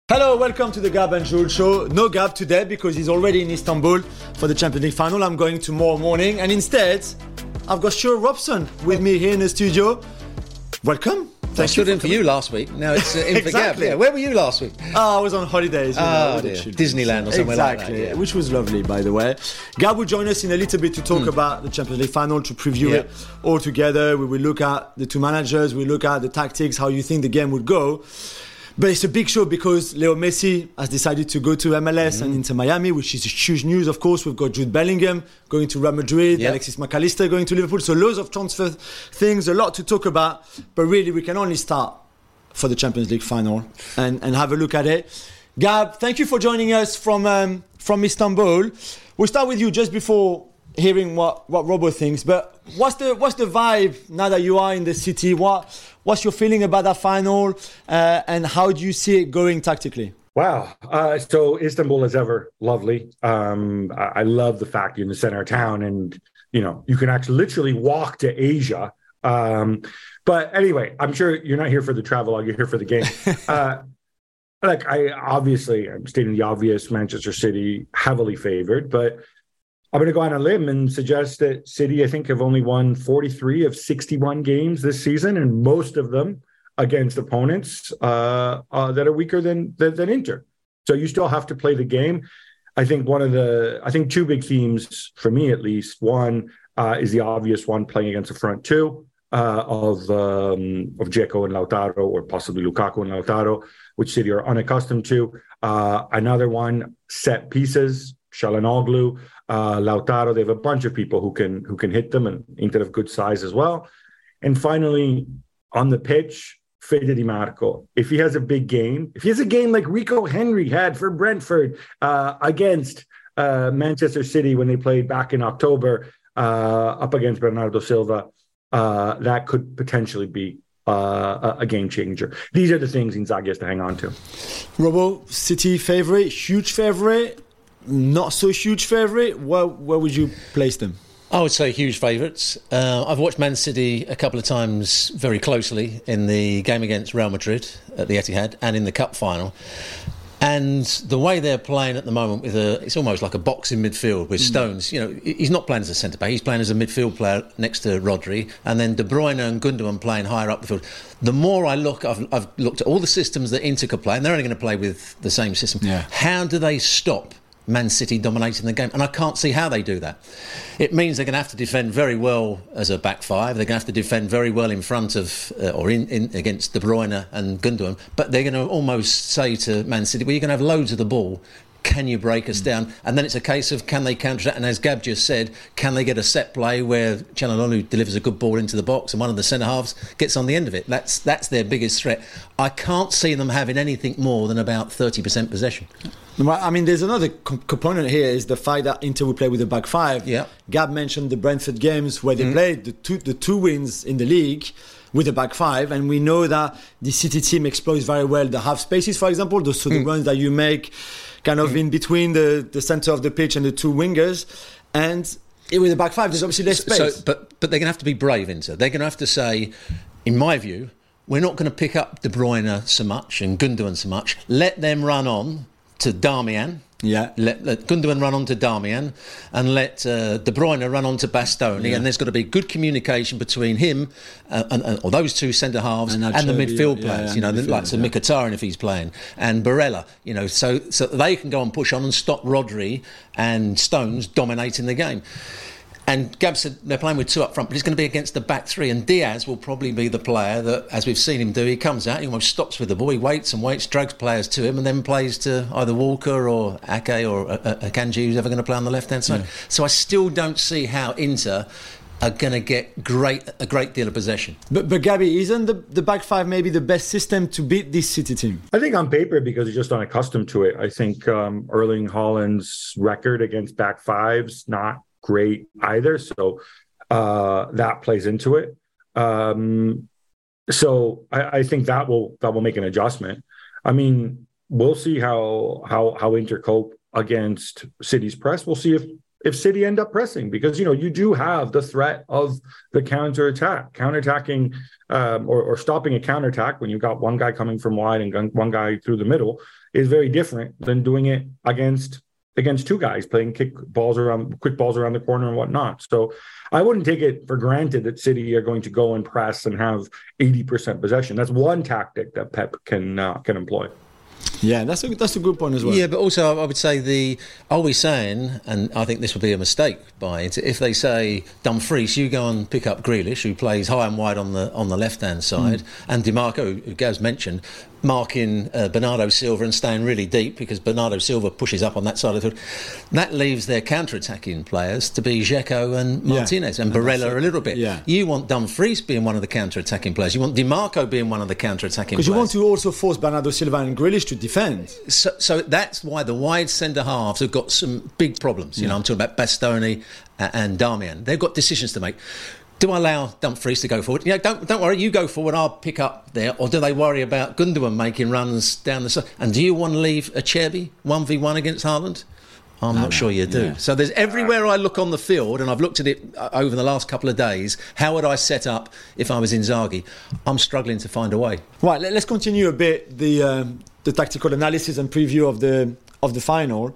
Hello, welcome to the Gab and Jules show. No Gab today because he's already in Istanbul for the Champions League final. I'm going tomorrow morning, and instead, I've got Stuart Robson with me here in the studio. Welcome. I stood in for you last week. Now it's in for Gab. Yeah, where were you last week? I was on holidays. Disneyland or somewhere like that. Yeah. Which was lovely, by the way. Gab will join us in a little bit to talk about the Champions League final, to preview it all together. We will look at the two managers, we look at the tactics, how you think the game would go. But it's a big show because Leo Messi has decided to go to MLS and Inter Miami, which is huge news, of course. We've got Jude Bellingham going to Real Madrid, Alexis McAllister going to Liverpool. So loads of transfer things, a lot to talk about. But really, we can only start for the Champions League final and have a look at it. Gab, thank you for joining us from Istanbul. We'll start with you just before hearing what Robo thinks. But what's the vibe now that you are in the city? What's your feeling about that final, and how do you see it going tactically? Wow. So Istanbul is ever lovely. I love the fact you're in the center of town and, you can actually literally walk to Asia. But anyway, I'm sure you're not here for the travelogue, you're here for the game. I'm stating the obvious, Manchester City heavily favored, but I'm going to go on a limb and suggest that City, I think, have only won 43 of 61 games this season, and most of them against opponents that are weaker than Inter. So you still have to play the game. I think two big themes for me, at least. One is the obvious one, playing against the front two of Dzeko and Lautaro, or possibly Lukaku and Lautaro, which City are unaccustomed to. Another one, set pieces. Çalhanoğlu, Lautaro, they have a bunch of people who can hit them, and Inter of good size as well. And finally, on the pitch, Fede Di Marco. If he has a big game, if he has a game like Rico Henry had for Brentford against Manchester City when they played back in October up against Bernardo Silva, that could potentially be a game changer. These are the things Inzaghi has to hang on to. Robo, City favourite, huge favourite, not so huge favourite. Where would you place them? I would say huge favourites. I've watched Man City a couple of times very closely in the game against Real Madrid at the Etihad and in the Cup final. And the way they're playing at the moment, it's almost like a boxing midfield with Stones. He's not playing as a centre-back, he's playing as a midfield player next to Rodri, and then De Bruyne and Gundogan playing higher up the field. The more I look, I've looked at all the systems that Inter could play, and they're only going to play with the same system. Yeah. How do they stop Man City dominating the game? And I can't see how they do that. It means they're going to have to defend very well as a back five. They're going to have to defend very well in front of in against De Bruyne and Gundogan. But they're going to almost say to Man City, well, you're going to have loads of the ball. Can you break us down? And then it's a case of, can they counter that? And as Gab just said, can they get a set play where Çalhanoğlu delivers a good ball into the box and one of the centre-halves gets on the end of it? That's their biggest threat. I can't see them having anything more than about 30% possession. I mean, there's another component here, is the fact that Inter will play with a back five. Yeah. Gab mentioned the Brentford games where they played the two wins in the league with a back five, and we know that the City team exploits very well the half spaces, for example, the runs that you make kind of in between the centre of the pitch and the two wingers. And with a back five, there's obviously less space. But they're going to have to be brave, Inter. They're going to have to say, in my view, we're not going to pick up De Bruyne so much and Gundogan so much. Let them run on to Darmian. Yeah. Let Gundogan run on to Darmian and let De Bruyne run on to Bastoni. Yeah. And there's got to be good communication between him or those two centre-halves and the midfield players, like Mkhitaryan if he's playing, and Barella, so they can go and push on and stop Rodri and Stones dominating the game. And Gab said they're playing with two up front, but it's going to be against the back three. And Diaz will probably be the player that, as we've seen him do, he comes out, he almost stops with the ball, he waits, drags players to him, and then plays to either Walker or Ake or Akanji, who's ever going to play on the left-hand side. Yeah. So I still don't see how Inter are going to get a great deal of possession. But Gabi, isn't the back five maybe the best system to beat this City team? I think on paper, because he's just unaccustomed to it. I think Erling Haaland's record against back fives, not great either, so that plays into it. So I think that will make an adjustment. I mean, we'll see how Inter cope against City's press. We'll see if if City end up pressing, because, you do have the threat of the counterattacking or stopping a counterattack when you've got one guy coming from wide and one guy through the middle is very different than doing it against two guys playing quick balls around the corner and whatnot. So I wouldn't take it for granted that City are going to go and press and have 80% possession. That's one tactic that Pep can employ. Yeah, that's a good point as well. Yeah, but also I would say are we saying, and I think this would be a mistake if they say, Dumfries, you go and pick up Grealish, who plays high and wide on the left-hand side, and DiMarco, who Gaz mentioned, marking Bernardo Silva and staying really deep because Bernardo Silva pushes up on that side of the field. That leaves their counter-attacking players to be Dzeko and Martinez and Barella a little bit. Yeah. You want Dumfries being one of the counter-attacking players. You want DiMarco being one of the counter-attacking players. Because you want to also force Bernardo Silva and Grealish to defend. So that's why the wide centre-halves have got some big problems. I'm talking about Bastoni and Darmian. They've got decisions to make. Do I allow Dumfries to go forward? Don't worry, you go forward, I'll pick up there. Or do they worry about Gundogan making runs down the side? And do you want to leave Acerbi 1v1 against Haaland? I'm not sure you do. Yeah. So there's everywhere I look on the field, and I've looked at it over the last couple of days, how would I set up if I was Inzaghi? I'm struggling to find a way. Right, let's continue a bit the tactical analysis and preview of the final.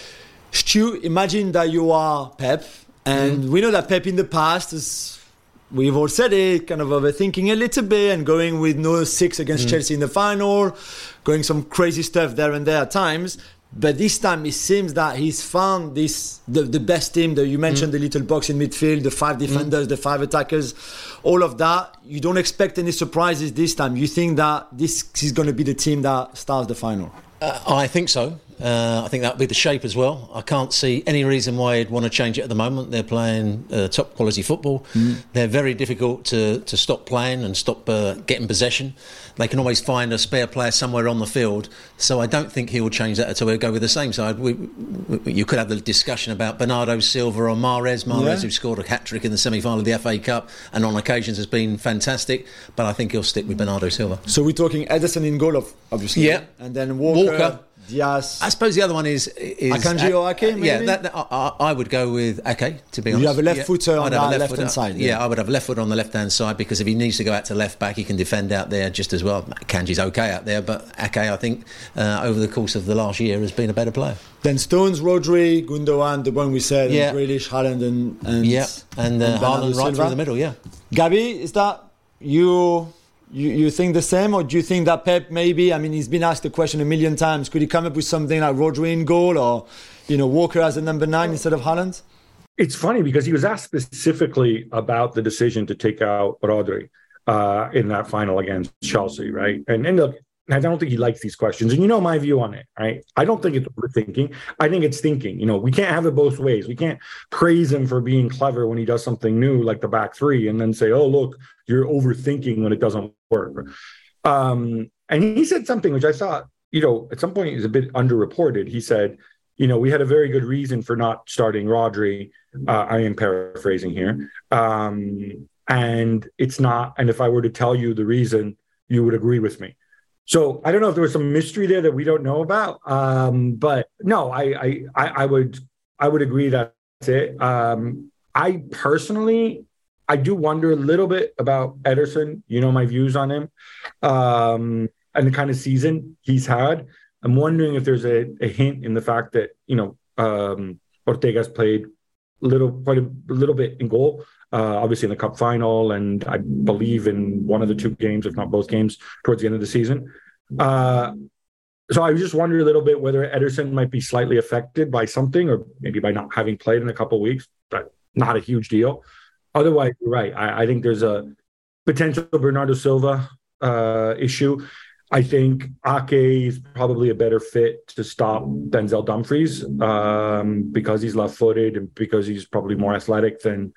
Stu, imagine that you are Pep, and we know that Pep in the past is... We've all said it, kind of overthinking a little bit and going with no 6 against Chelsea in the final, going some crazy stuff there and there at times. But this time it seems that he's found the best team that you mentioned, the little box in midfield, the 5 defenders, the 5 attackers, all of that. You don't expect any surprises this time. You think that this is going to be the team that starts the final? I think so. I think that would be the shape as well. I can't see any reason why you'd want to change it at the moment. They're playing top quality football. They're very difficult to stop playing and stop getting possession. They can always find a spare player somewhere on the field. So I don't think he will change that at all. He'll go with the same side. You could have the discussion about Bernardo Silva or Mahrez, who scored a hat-trick in the semi-final of the FA Cup and on occasions has been fantastic. But I think he'll stick with Bernardo Silva. So we're talking Ederson in goal, obviously. Yeah. And then Walker. Diaz. I suppose the other one is Akanji or Ake, maybe? Yeah, I would go with Ake, to be honest. You have a left footer on that left-hand side. Yeah, I would have a left footer on the left-hand side because if he needs to go out to left-back, he can defend out there just as well. Akanji's okay out there, but Ake, I think, over the course of the last year has been a better player. Then Stones, Rodri, Gundogan, the one we said, and Grealish, Haaland and Haaland right through the middle, Gabi, is that you think the same, or do you think that Pep maybe, I mean, he's been asked the question a million times, could he come up with something like Rodri in goal or, Walker as a number 9 instead of Haaland? It's funny because he was asked specifically about the decision to take out Rodri in that final against Chelsea, right? And look, I don't think he likes these questions. And my view on it, right? I don't think it's overthinking. I think it's thinking. We can't have it both ways. We can't praise him for being clever when he does something new, like the back 3, and then say, oh, look, you're overthinking when it doesn't work. And he said something which I thought, at some point is a bit underreported. He said, we had a very good reason for not starting Rodri. I am paraphrasing here. And it's not, and if I were to tell you the reason, you would agree with me. So I don't know if there was some mystery there that we don't know about. But no, I would agree that's it. I personally, I do wonder a little bit about Ederson. My views on him and the kind of season he's had. I'm wondering if there's a hint in the fact that, Ortega's played quite a little bit in goal, obviously in the cup final, and I believe in one of the 2 games, if not both games, towards the end of the season. So I just wonder a little bit whether Ederson might be slightly affected by something, or maybe by not having played in a couple of weeks, but not a huge deal. Otherwise, you're right. I think there's a potential Bernardo Silva issue. I think Ake is probably a better fit to stop Denzel Dumfries because he's left-footed and because he's probably more athletic than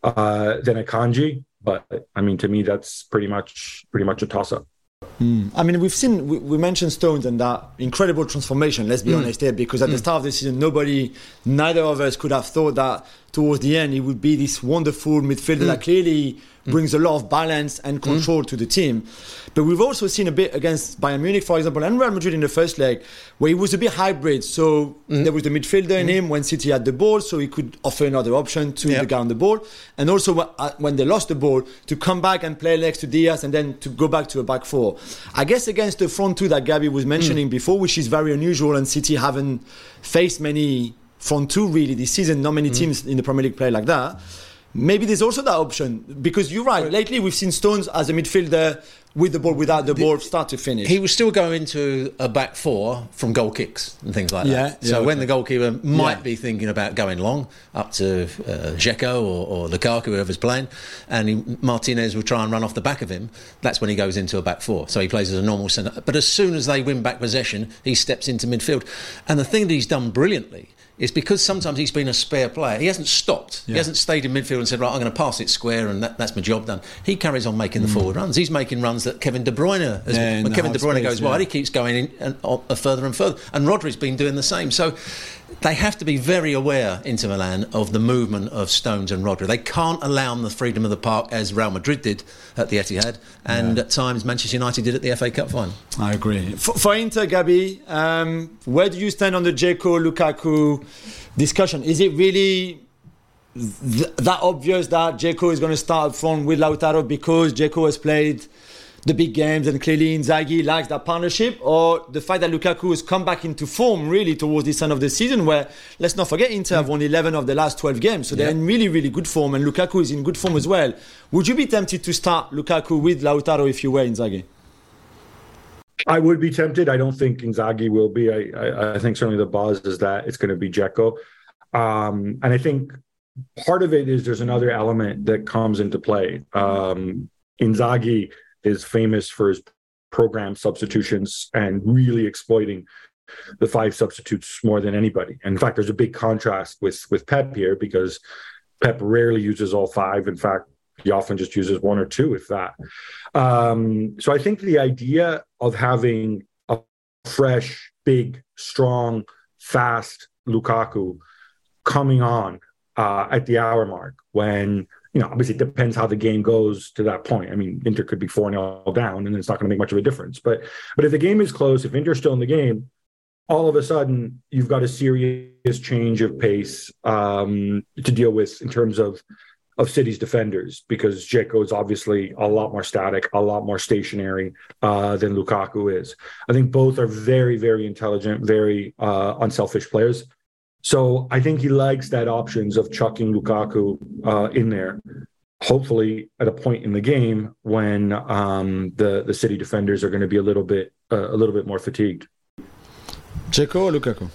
Akanji. But I mean, to me, that's pretty much a toss-up. I mean, we mentioned Stones and that incredible transformation, let's be honest here, because at the start of the season, neither of us could have thought that towards the end, he would be this wonderful midfielder that clearly brings a lot of balance and control to the team. But we've also seen a bit against Bayern Munich, for example, and Real Madrid in the first leg, where he was a bit hybrid. So there was the midfielder in him when City had the ball, so he could offer another option to the guy on the ball. And also when they lost the ball, to come back and play next to Diaz and then to go back to a back four. I guess against the front two that Gabi was mentioning before, which is very unusual, and City haven't faced many front two really this season. Not many teams in the Premier League play like that. Maybe there's also that option, because you're right. Lately, we've seen Stones as a midfielder with the ball, without the ball, start to finish. He was still going into a back four from goal kicks and things like that. So when the goalkeeper might be thinking about going long up to Dzeko or Lukaku, whoever's playing, and Martinez will try and run off the back of him, that's when he goes into a back four. So he plays as a normal centre. But as soon as they win back possession, he steps into midfield. And the thing that he's done brilliantly is because sometimes he's been a spare player. He hasn't stopped. He hasn't stayed in midfield and said, right, I'm going to pass it square and that's my job done. He carries on making the forward runs. He's making runs that Kevin De Bruyne has. When Kevin De Bruyne goes wide, he keeps going in and further and further. And Rodri's been doing the same. So they have to be very aware, Inter Milan, of the movement of Stones and Rodri. They can't allow them the freedom of the park as Real Madrid did at the Etihad, and at times Manchester United did at the FA Cup final. I agree. For Inter, Gabi, where do you stand on the Dzeko, Lukaku discussion? Is it really that obvious that Dzeko is going to start up front with Lautaro because Dzeko has played the big games and clearly Inzaghi likes that partnership, or the fact that Lukaku has come back into form really towards the end of the season, where, let's not forget, Inter have won 11 of the last 12 games, so they're in really, really good form, and Lukaku is in good form as well. Would you be tempted to start Lukaku with Lautaro if you were Inzaghi? I would be tempted. I don't think Inzaghi will be. I think certainly the buzz is that it's going to be Dzeko. And I think part of it is there's another element that comes into play. Inzaghi is famous for his program substitutions and really exploiting the five substitutes more than anybody. And in fact, there's a big contrast with Pep here, because Pep rarely uses all five. In fact, he often just uses one or two, if that. So I think the idea of having a fresh, big, strong, fast Lukaku coming on at the hour mark, when, obviously it depends how the game goes to that point. I mean, Inter could be 4-0 down and it's not going to make much of a difference. But if the game is close, if Inter's still in the game, all of a sudden you've got a serious change of pace to deal with in terms of City's defenders, because Dzeko is obviously a lot more static, a lot more stationary than Lukaku is. I think both are very, very intelligent, very unselfish players. So I think he likes that options of chucking Lukaku in there, hopefully at a point in the game when the City defenders are going to be a little bit more fatigued. Dzeko or Lukaku?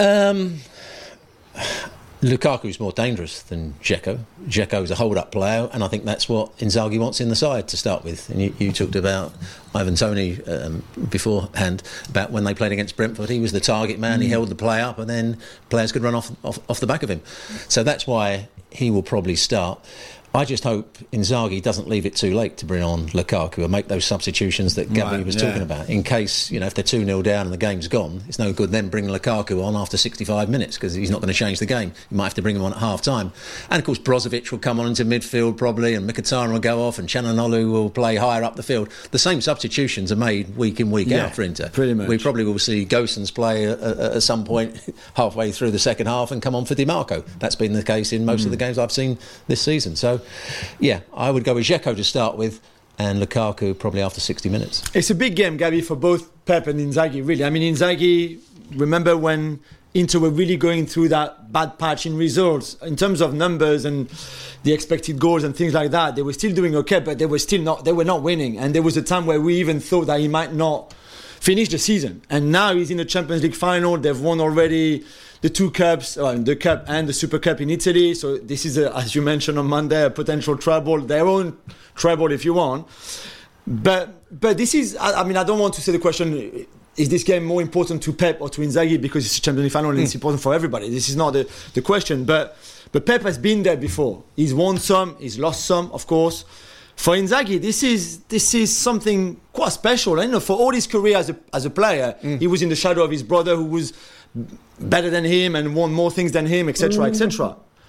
Lukaku is more dangerous than Dzeko. Dzeko is a hold-up player, and I think that's what Inzaghi wants in the side to start with. And you talked about Ivan Toney beforehand, about when they played against Brentford. He was the target man, he held the play up, and then players could run off the back of him. So that's why he will probably start. I just hope Inzaghi doesn't leave it too late to bring on Lukaku and make those substitutions that Gabi was talking about. In case, if they're 2-0 down and the game's gone, it's no good then bringing Lukaku on after 65 minutes, because he's not going to change the game. You might have to bring him on at half-time. And, of course, Brozovic will come on into midfield probably, and Mkhitaryan will go off, and Çalhanoğlu will play higher up the field. The same substitutions are made week in, week out for Inter. Pretty much. We probably will see Gosens play at some point halfway through the second half and come on for Di Marco. That's been the case in most of the games I've seen this season. So, I would go with Dzeko to start with, and Lukaku probably after 60 minutes. It's a big game, Gabi, for both Pep and Inzaghi, really. I mean, Inzaghi, remember when Inter were really going through that bad patch in results, in terms of numbers and the expected goals and things like that, they were still doing okay, but they were not winning. And there was a time where we even thought that he might not finish the season. And now he's in the Champions League final. They've won already the two cups, the cup and the Super Cup in Italy. So this is, as you mentioned on Monday, a potential treble, their own treble if you want. But this is, I mean, I don't want to say the question, is this game more important to Pep or to Inzaghi because it's a Champions League final and it's important for everybody? This is not the question. But Pep has been there before. He's won some, he's lost some, of course. For Inzaghi, this is something quite special. I know for all his career as a player, he was in the shadow of his brother who was better than him and won more things than him, etc., etc.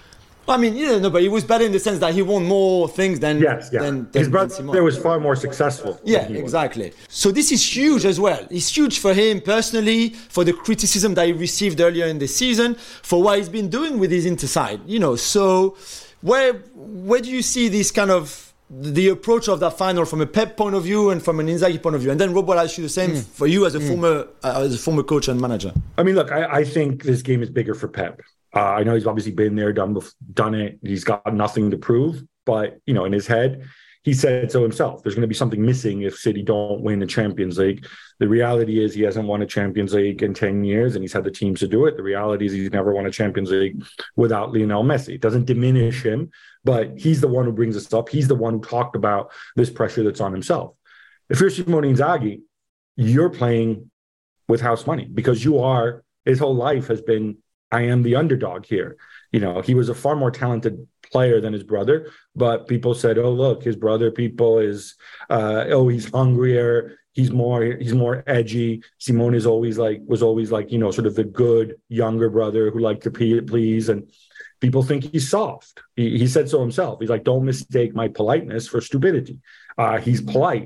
I mean, but he was better in the sense that he won more things than his brother was far more successful. Yeah, exactly. So this is huge as well. It's huge for him personally, for the criticism that he received earlier in the season, for what he's been doing with his Interside. So where do you see this kind of the approach of that final from a Pep point of view and from an Inzaghi point of view? And then Rob will ask you the same for you as a former coach and manager. I mean, look, I think this game is bigger for Pep. I know he's obviously been there, done it. He's got nothing to prove, but in his head, he said so himself. There's going to be something missing if City don't win the Champions League. The reality is he hasn't won a Champions League in 10 years, and he's had the teams to do it. The reality is he's never won a Champions League without Lionel Messi. It doesn't diminish him, but he's the one who brings us up. He's the one who talked about this pressure that's on himself. If you're Simone Inzaghi, you're playing with house money because his whole life has been, I am the underdog here. He was a far more talented player than his brother, but people said, oh, look, his brother, he's hungrier. He's more edgy. Simone was always like, sort of the good younger brother who liked to please. And people think he's soft. He said so himself. He's like, don't mistake my politeness for stupidity. He's polite.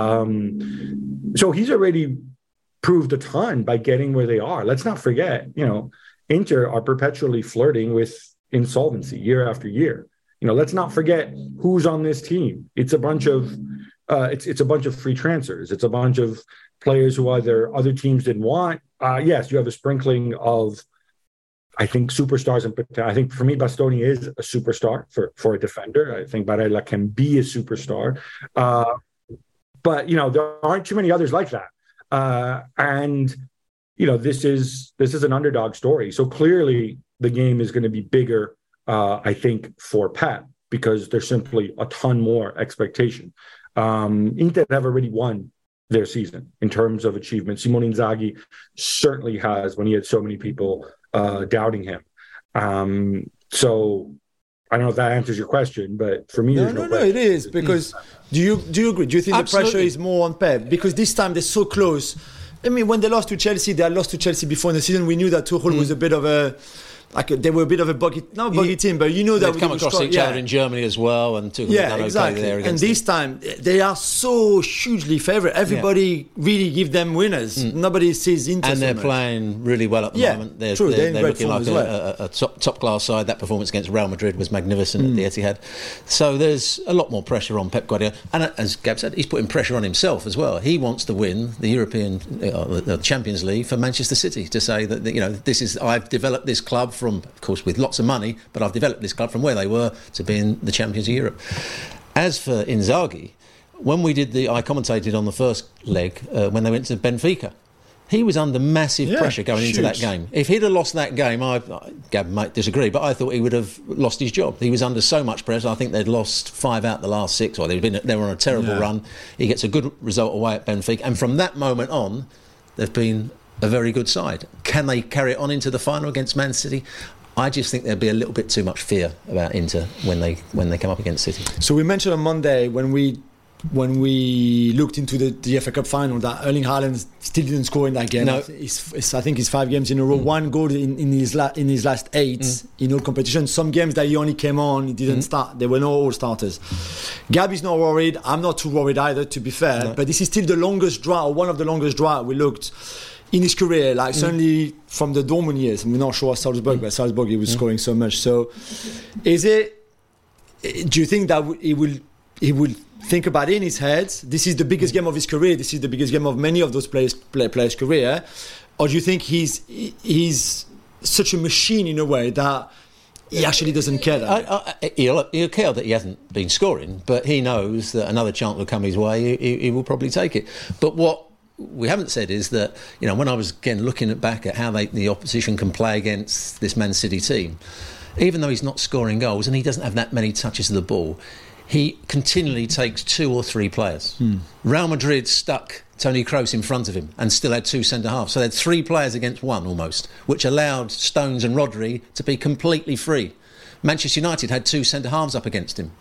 So he's already proved a ton by getting where they are. Let's not forget, Inter are perpetually flirting with insolvency year after year. Let's not forget who's on this team. It's a bunch of it's a bunch of free transfers. It's a bunch of players who either other teams didn't want. Yes, you have a sprinkling of, I think, superstars. I think for me, Bastoni is a superstar for a defender. I think Barella can be a superstar. But there aren't too many others like that. And this is an underdog story. So clearly the game is going to be bigger, I think, for Pep, because there's simply a ton more expectation. Inter have already won their season in terms of achievement. Simone Inzaghi certainly has, when he had so many people doubting him. So I don't know if that answers your question, but for me, no, it is, because do you agree? Do you think the pressure is more on Pep? Because this time they're so close. I mean, when they lost to Chelsea, they had lost to Chelsea before in the season. We knew that Tuchel was a bit of a they were a bit of a buggy team, but that they've come across each other in Germany as well, and Tuchel done exactly. Okay there. And this time they are so hugely favourite. Everybody really give them winners. Nobody sees Inter, and they're playing really well at the moment. They're looking like a top class side. That performance against Real Madrid was magnificent at the Etihad. So there's a lot more pressure on Pep Guardiola, and as Gab said, he's putting pressure on himself as well. He wants to win the European the Champions League for Manchester City, to say that I've developed this club from, of course, with lots of money, but I've developed this club from where they were to being the champions of Europe. As for Inzaghi, when I commentated on the first leg when they went to Benfica. He was under massive pressure going into that game. If he'd have lost that game, Gab might disagree, but I thought he would have lost his job. He was under so much pressure. I think they'd lost 5 out of the last 6, or they were on a terrible run. He gets a good result away at Benfica, and from that moment on, they've been a very good side. Can they carry it on into the final against Man City? I just think there'd be a little bit too much fear about Inter when they come up against City. So we mentioned on Monday when we looked into the FA Cup final that Erling Haaland still didn't score in that game. No. I think it's 5 games in a row. 1 goal in his last 8 in all competitions. Some games that he only came on, he didn't start. There were no all starters. Gabi's not worried. I'm not too worried either, to be fair. No. But this is still the longest drought, or one of the longest drought we looked in his career. Like certainly from the Dortmund years. We're not sure Salzburg, but Salzburg he was scoring so much. So, do you think that he will think about it in his head? This is the biggest game of his career. This is the biggest game of many of those players' career. Or do you think he's such a machine in a way that he actually doesn't care that? He'll care that he hasn't been scoring, but he knows that another chance will come his way. He will probably take it. But what we haven't said is that, when I was again looking back at how the opposition can play against this Man City team, even though he's not scoring goals and he doesn't have that many touches of the ball, he continually takes 2 or 3 players. Real Madrid stuck Toni Kroos in front of him and still had 2 centre-halves. So they had 3 players against 1 almost, which allowed Stones and Rodri to be completely free. Manchester United had 2 centre-halves up against him.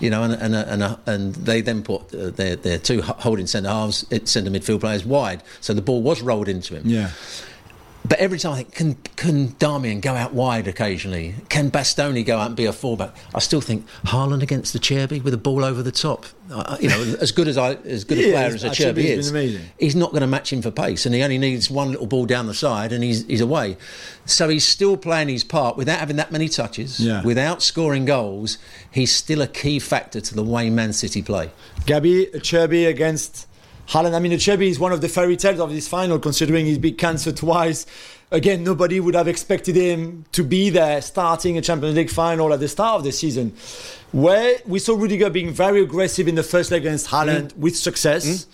And they then put their 2 holding centre-halves, centre midfield players wide. So the ball was rolled into him. Yeah. But every time I think, can Darmian go out wide occasionally? Can Bastoni go out and be a fullback? I still think Haaland against Acerbi with a ball over the top. As good a player as Acerbi is, he's not going to match him for pace, and he only needs one little ball down the side, and he's away. So he's still playing his part without having that many touches, without scoring goals. He's still a key factor to the way Man City play. Gabi, Acerbi against Haaland. I mean, Acerbi is one of the fairy tales of this final, considering he's been cancelled twice. Again, nobody would have expected him to be there starting a Champions League final at the start of the season, where we saw Rudiger being very aggressive in the first leg against Haaland with success.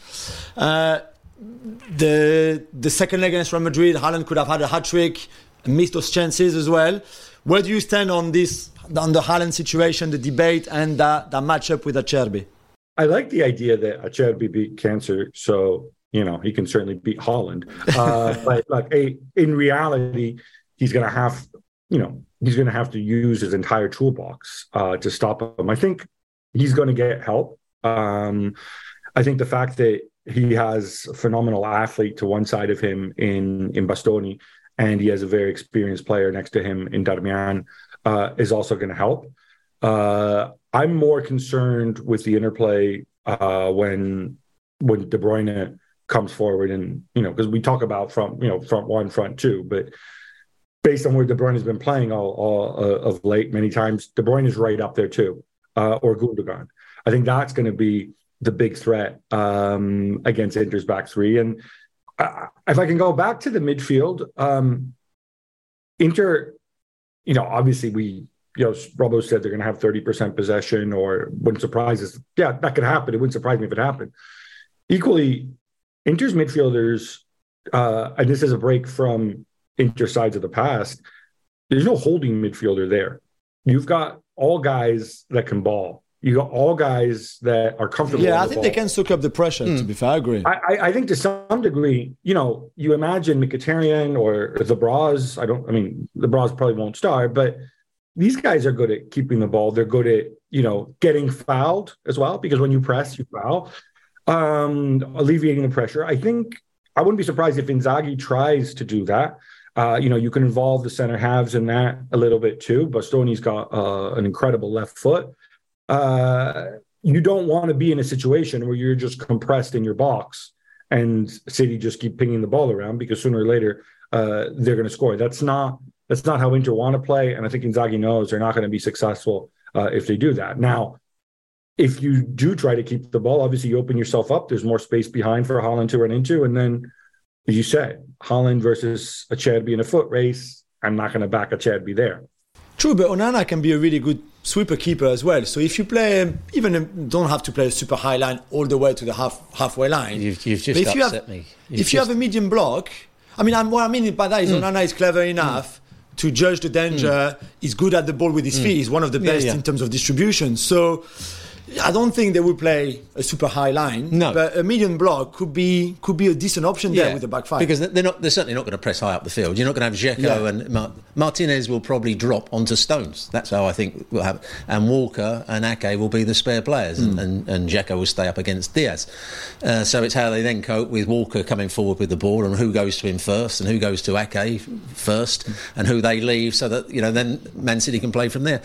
The second leg against Real Madrid, Haaland could have had a hat-trick, missed those chances as well. Where do you stand on this, on the Haaland situation, the debate, and that matchup with Acerbi? I like the idea that Acerbi beat cancer, so he can certainly beat Haaland. But in reality, he's going to have, to use his entire toolbox to stop him. I think he's going to get help. I think the fact that he has a phenomenal athlete to one side of him in Bastoni, and he has a very experienced player next to him in Darmian, is also going to help. I'm more concerned with the interplay when De Bruyne comes forward, and because we talk about front one, front two, but based on where De Bruyne has been playing all of late, many times De Bruyne is right up there too, or Gundogan. I think that's going to be the big threat against Inter's back three. And if I can go back to the midfield, Inter, obviously Robbo said they're going to have 30% possession, or wouldn't surprise us. Yeah, that could happen. It wouldn't surprise me if it happened. Equally, Inter's midfielders, and this is a break from Inter sides of the past, there's no holding midfielder there. You've got all guys that can ball. You got all guys that are comfortable. Yeah, I think they can soak up the pressure, to be fair. I agree. I think to some degree, you imagine Mkhitaryan or the Braz. The Braz probably won't start, but these guys are good at keeping the ball. They're good at, getting fouled as well, because when you press, you foul, alleviating the pressure. I think I wouldn't be surprised if Inzaghi tries to do that. You can involve the center halves in that a little bit too. Bastoni's got an incredible left foot. You don't want to be in a situation where you're just compressed in your box and City just keep pinging the ball around, because sooner or later they're going to score. That's not how Inter want to play, and I think Inzaghi knows they're not going to be successful if they do that. Now, if you do try to keep the ball, obviously you open yourself up. There's more space behind for Haaland to run into, and then, as you said, Haaland versus Acerbi in a foot race, I'm not going to back Acerbi there. True, but Onana can be a really good sweeper keeper as well. So if you play, don't have to play a super high line all the way to the halfway line. You've just upset me. If you have a medium block, what I mean by that is Onana is clever enough to judge the danger. He's good at the ball with his feet. He's one of the best in terms of distribution. So I don't think they will play a super high line. No, but a medium block could be a decent option there with the back five, because they're certainly not going to press high up the field. You're not going to have Dzeko and Martinez will probably drop onto Stones. That's how I think will happen. And Walker and Ake will be the spare players, and Dzeko will stay up against Diaz. So it's how they then cope with Walker coming forward with the ball, and who goes to him first, and who goes to Ake first, and who they leave, so that then Man City can play from there.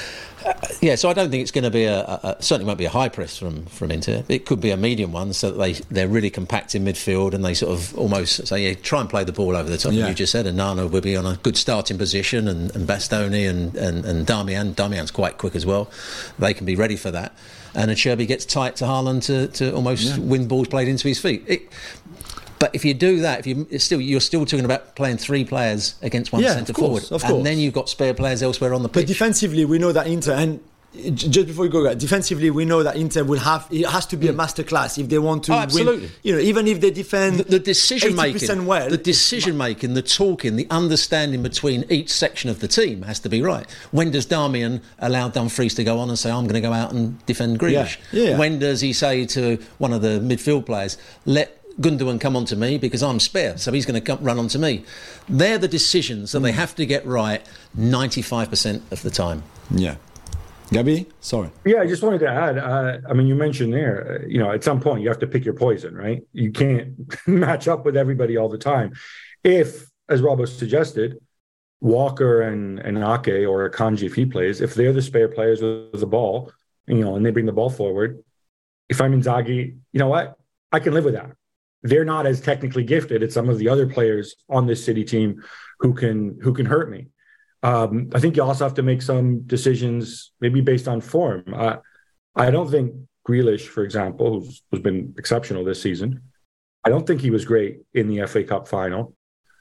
So I don't think it's going to be certainly won't be a high press from Inter. It could be a medium one, so that they're really compact in midfield, and they sort of almost say, try and play the ball over the top. You just said, and Nana will be on a good starting position, and Bastoni and Darmian's quite quick as well. They can be ready for that. And Acerbi gets tight to Haaland to almost win balls played into his feet. But if you do that, you're still talking about playing three players against one centre forward, and then you've got spare players elsewhere on the pitch. But defensively, we know that Inter, and just before you go, defensively, we know that Inter will have. It has to be a masterclass if they want to win. Even if they defend the decision making, well, the decision making, the talking, the understanding between each section of the team has to be right. When does Darmian allow Dumfries to go on and say, "I'm going to go out and defend Grealish"? When does he say to one of the midfield players, "Let Gundogan come on to me because I'm spare, so he's going to run on to me"? They're the decisions that they have to get right 95% of the time. Yeah. Gabi, sorry. Yeah, I just wanted to add, you mentioned there, at some point you have to pick your poison, right? You can't match up with everybody all the time. If as Robbo suggested, Walker and Ake or Akanji, if he plays, if they're the spare players with the ball, and they bring the ball forward, if I'm Inzaghi, you know what? I can live with that. They're not as technically gifted as some of the other players on this City team who can hurt me. I think you also have to make some decisions, maybe based on form. I don't think Grealish, for example, who's been exceptional this season, I don't think he was great in the FA Cup final.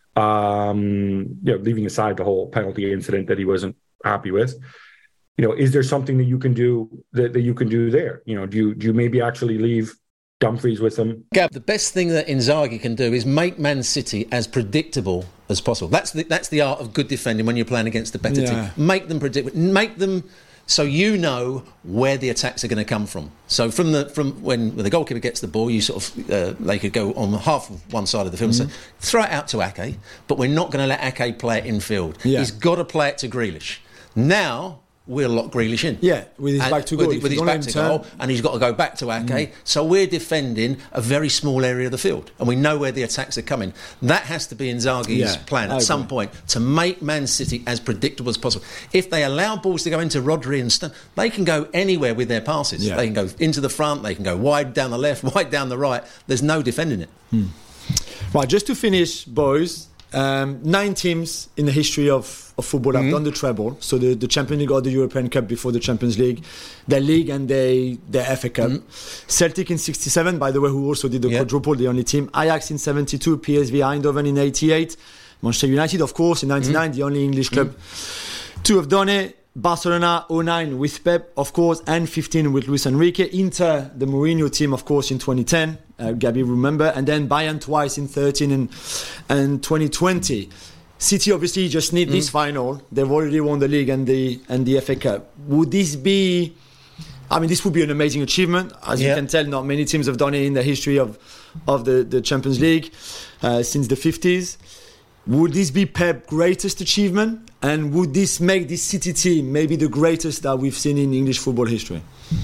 Leaving aside the whole penalty incident that he wasn't happy with. Is there something that you can do that you can do there? Do you maybe actually leave Dumfries with them? Gab, the best thing that Inzaghi can do is make Man City as predictable as possible. That's the art of good defending when you're playing against the better team. Make them predictable. Make them so you know where the attacks are going to come from. So from when the goalkeeper gets the ball, you sort of they could go on half of one side of the field and say, throw it out to Ake, but we're not going to let Ake play it in field. Yeah. He's got to play it to Grealish. Now we'll lock Grealish in. Yeah, with his back to goal. With his back to goal, and he's got to go back to Ake. So we're defending a very small area of the field, and we know where the attacks are coming. That has to be Inzaghi's plan at some point, to make Man City as predictable as possible. If they allow balls to go into Rodri and Stone, they can go anywhere with their passes. Yeah. They can go into the front, they can go wide down the left, wide down the right. There's no defending it. Right, just to finish, boys, 9 teams in the history of football have done the treble. So the Champions League or the European Cup before the Champions League, their league and their FA Cup. Celtic in 67, by the way, who also did the quadruple, the only team. Ajax in 72, PSV Eindhoven in 88, Manchester United, of course, in 99, the only English club to have done it. Barcelona 09 with Pep, of course, and 15 with Luis Enrique. Inter, the Mourinho team, of course, in 2010. Gabi, remember. And then Bayern twice in 13 and 2020. City obviously just need this final. They've already won the league and the FA Cup. Would this be... this would be an amazing achievement. As you can tell, not many teams have done it in the history of the Champions League since the 50s. Would this be Pep's greatest achievement? And would this make this City team maybe the greatest that we've seen in English football history?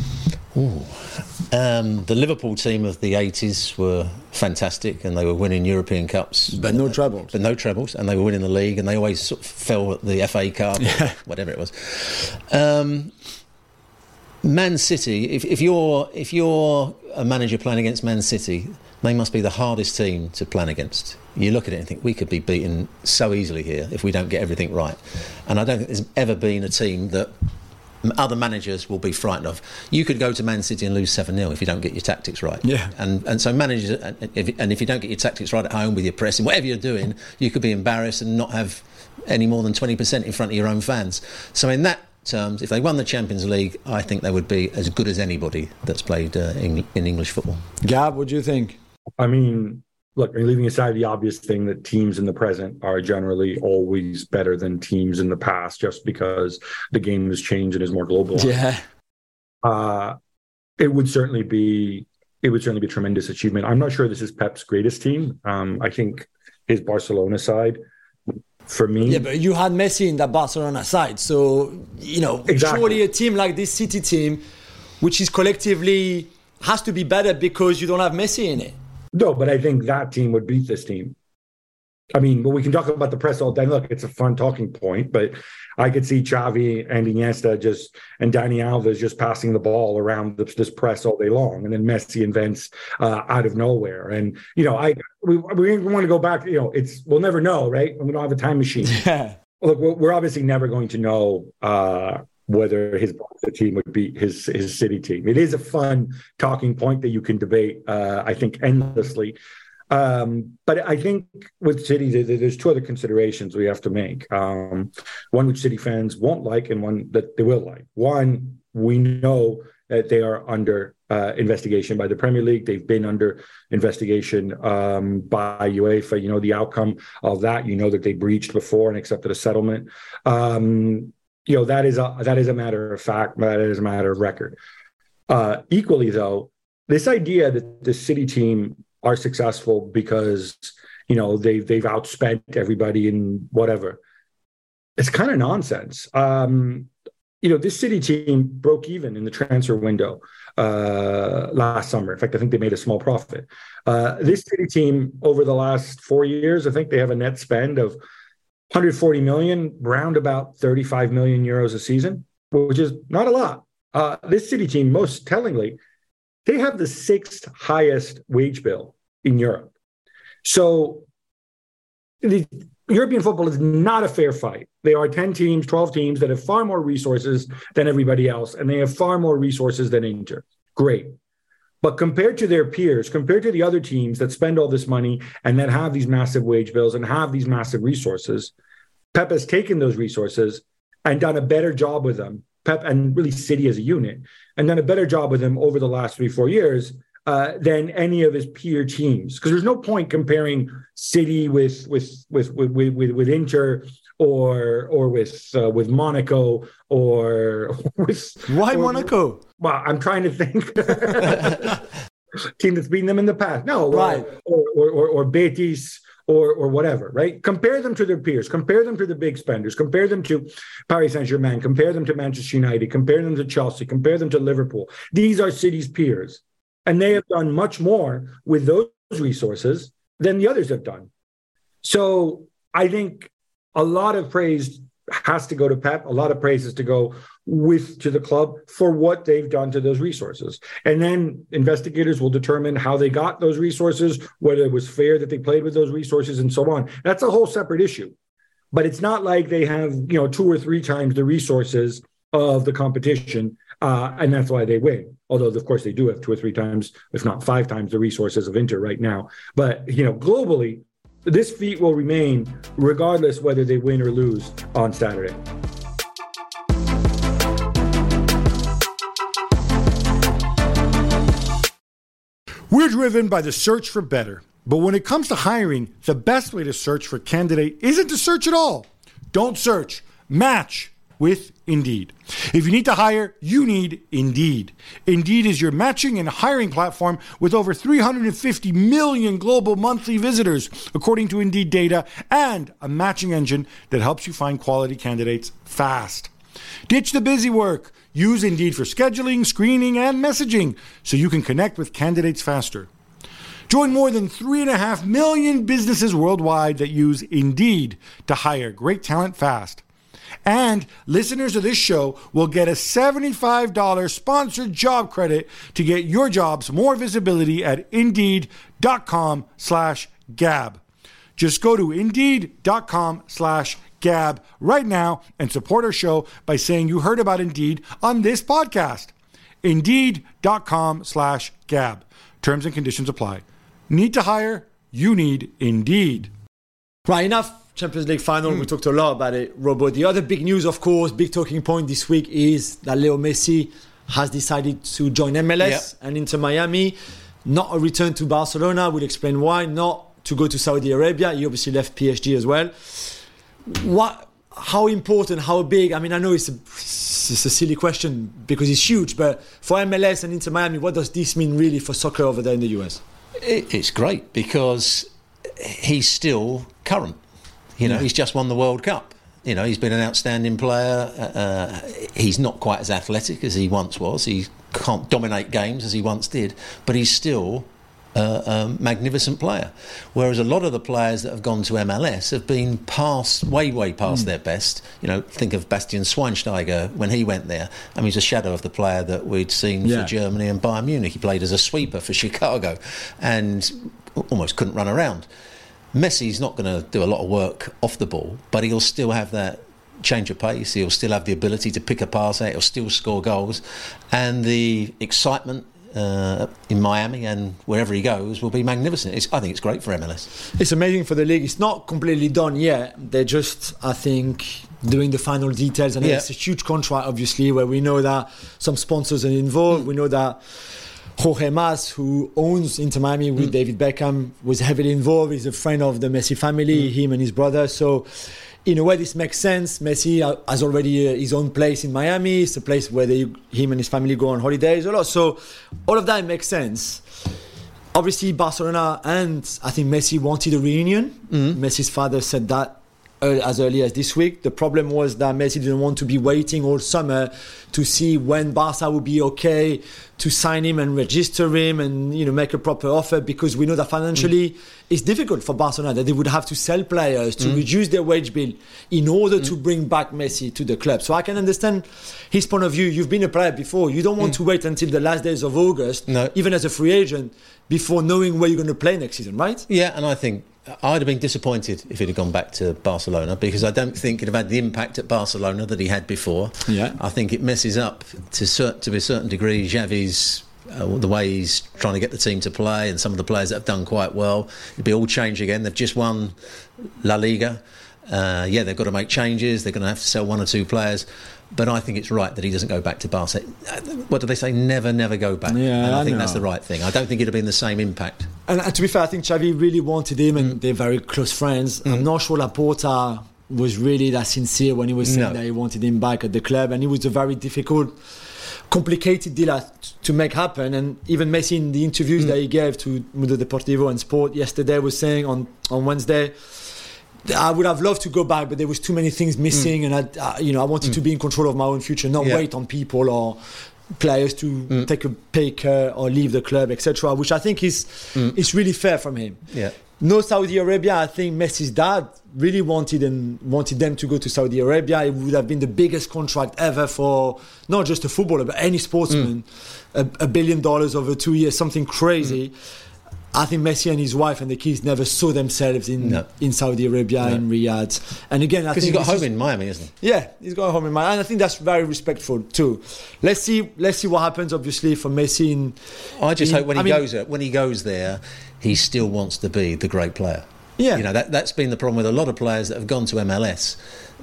The Liverpool team of the 80s were fantastic, and they were winning European Cups. But no trebles. And they were winning the league, and they always sort of fell at the FA Cup, or whatever it was. Man City, if you're a manager playing against Man City, they must be the hardest team to plan against. You look at it and think, we could be beaten so easily here if we don't get everything right. And I don't think there's ever been a team that other managers will be frightened of. You could go to Man City and lose 7-0 if you don't get your tactics right. Yeah. And so managers, if you don't get your tactics right at home with your pressing, whatever you're doing, you could be embarrassed and not have any more than 20% in front of your own fans. So in that terms, if they won the Champions League, I think they would be as good as anybody that's played in English football. Gab, what do you think? Look, leaving aside the obvious thing that teams in the present are generally always better than teams in the past, just because the game has changed and is more globalized. Yeah, it would certainly be a tremendous achievement. I'm not sure this is Pep's greatest team. I think his Barcelona side, for me. Yeah, but you had Messi in that Barcelona side, so surely a team like this City team, which is collectively has to be better because you don't have Messi in it. No, but I think that team would beat this team. But we can talk about the press all day. Look, it's a fun talking point, but I could see Xavi and Iniesta and Dani Alves just passing the ball around this press all day long, and then Messi invents out of nowhere. And we want to go back. We'll never know, right? We don't have a time machine. Yeah. Look, we're obviously never going to know whether his team would beat his City team. It is a fun talking point that you can debate, I think, endlessly. But I think with City, there's 2 other considerations we have to make. One which City fans won't like, and one that they will like. One, we know that they are under investigation by the Premier League. They've been under investigation by UEFA. You know the outcome of that. You know that they breached before and accepted a settlement. That is a matter of fact. That is a matter of record. Equally, though, this idea that the City team are successful because they've outspent everybody in whatever, it's kind of nonsense. This City team broke even in the transfer window. last summer. In fact, I think they made a small profit. This City team, over the last 4 years, I think they have a net spend of 140 million, round about 35 million euros a season, which is not a lot. This City team, most tellingly, they have the 6th highest wage bill in Europe. So the European football is not a fair fight. There are 10 teams, 12 teams that have far more resources than everybody else, and they have far more resources than Inter. Great. But compared to their peers, compared to the other teams that spend all this money and that have these massive wage bills and have these massive resources, Pep has taken those resources and done a better job with them, Pep and really City as a unit, and done a better job with them over the last 3-4 years than any of his peer teams. Because there's no point comparing City with Inter or with Monaco or with... Why Monaco? Well, I'm trying to think. Team that's beaten them in the past. No, right. Or Betis or whatever, right? Compare them to their peers. Compare them to the big spenders. Compare them to Paris Saint-Germain. Compare them to Manchester United. Compare them to Chelsea. Compare them to Liverpool. These are City's peers. And they have done much more with those resources than the others have done. So I think a lot of praise has to go to Pep. A lot of praise has to go to the club for what they've done to those resources. And then investigators will determine how they got those resources, whether it was fair that they played with those resources and so on. That's a whole separate issue. But it's not like they have, 2 or 3 times the resources of the competition, and that's why they win. Although, of course, they do have 2 or 3 times, if not 5 times, the resources of Inter right now. But, globally, this feat will remain regardless whether they win or lose on Saturday. We're driven by the search for better. But when it comes to hiring, the best way to search for a candidate isn't to search at all. Don't search. Match with Indeed. If you need to hire, you need Indeed. Indeed is your matching and hiring platform with over 350 million global monthly visitors, according to Indeed data, and a matching engine that helps you find quality candidates fast. Ditch the busy work. Use Indeed for scheduling, screening, and messaging so you can connect with candidates faster. Join more than 3.5 million businesses worldwide that use Indeed to hire great talent fast. And listeners of this show will get a $75 sponsored job credit to get your jobs more visibility at Indeed.com/Gab. Just go to Indeed.com/Gab right now and support our show by saying you heard about Indeed on this podcast. Indeed.com/Gab. Terms and conditions apply. Need to hire? You need Indeed. Right, enough Champions League final. We talked a lot about it, Robo. The other big news, of course, big talking point this week is that Leo Messi has decided to join MLS and Inter Miami. Not a return to Barcelona. We'll explain why. Not to go to Saudi Arabia. He obviously left PSG as well. How important, how big? I mean, I know it's a silly question because it's huge, but for MLS and Inter Miami, what does this mean really for soccer over there in the US? It's great because he's still current. He's just won the World Cup. He's been an outstanding player. He's not quite as athletic as he once was. He can't dominate games as he once did, but he's still a magnificent player. Whereas a lot of the players that have gone to MLS have been way past their best. Think of Bastian Schweinsteiger when he went there. I mean, he's a shadow of the player that we'd seen for Germany and Bayern Munich. He played as a sweeper for Chicago and almost couldn't run around. Messi's not going to do a lot of work off the ball, but he'll still have that change of pace. He'll still have the ability to pick a pass out. He'll still score goals. And the excitement in Miami and wherever he goes will be magnificent. I think it's great for MLS. It's amazing for the league. It's not completely done yet. They're just, I think, doing the final details. And it's a huge contract, obviously, where we know that some sponsors are involved. We know that Jorge Mas, who owns Inter Miami with David Beckham, was heavily involved. He's a friend of the Messi family, him and his brother. So in a way, this makes sense. Messi has already his own place in Miami. It's a place where him and his family go on holidays a lot. So all of that makes sense. Obviously, Barcelona and I think Messi wanted a reunion. Messi's father said that as early as this week. The problem was that Messi didn't want to be waiting all summer to see when Barca would be okay to sign him and register him and, you know, make a proper offer, because we know that financially it's difficult for Barcelona, that they would have to sell players to reduce their wage bill in order to bring back Messi to the club. So I can understand his point of view. You've been a player before. You don't want to wait until the last days of August, even as a free agent, before knowing where you're going to play next season, right? Yeah, and I think I'd have been disappointed if he'd have gone back to Barcelona, because I don't think he'd have had the impact at Barcelona that he had before. Yeah. I think it messes up to a certain degree Xavi's the way he's trying to get the team to play, and some of the players that have done quite well. It'd be all change again. They've just won La Liga. They've got to make changes. They're going to have to sell one or two players. But I think it's right that he doesn't go back to Barca. What do they say? Never go back. Yeah, and I think that's the right thing. I don't think it'd have been the same impact. And to be fair, I think Xavi really wanted him, and they're very close friends. I'm not sure Laporta was really that sincere when he was saying that he wanted him back at the club, and it was a very difficult, complicated deal to make happen. And even Messi, in the interviews that he gave to Mundo Deportivo and Sport yesterday, was saying on Wednesday, I would have loved to go back, but there was too many things missing, and I wanted to be in control of my own future, not wait on people or players to take a pay cut or leave the club, etc. Which I think is really fair from him. Yeah. No Saudi Arabia. I think Messi's dad really wanted them to go to Saudi Arabia. It would have been the biggest contract ever for not just a footballer but any sportsman. $1 billion over 2 years, something crazy. I think Messi and his wife and the kids never saw themselves in Saudi Arabia, in Riyadh. And again, I think because he's got a home in Miami, isn't he? Yeah, he's got a home in Miami, and I think that's very respectful too. Let's see what happens. Obviously, for Messi. I just hope when he goes there, he still wants to be the great player. Yeah, you know, that's been the problem with a lot of players that have gone to MLS.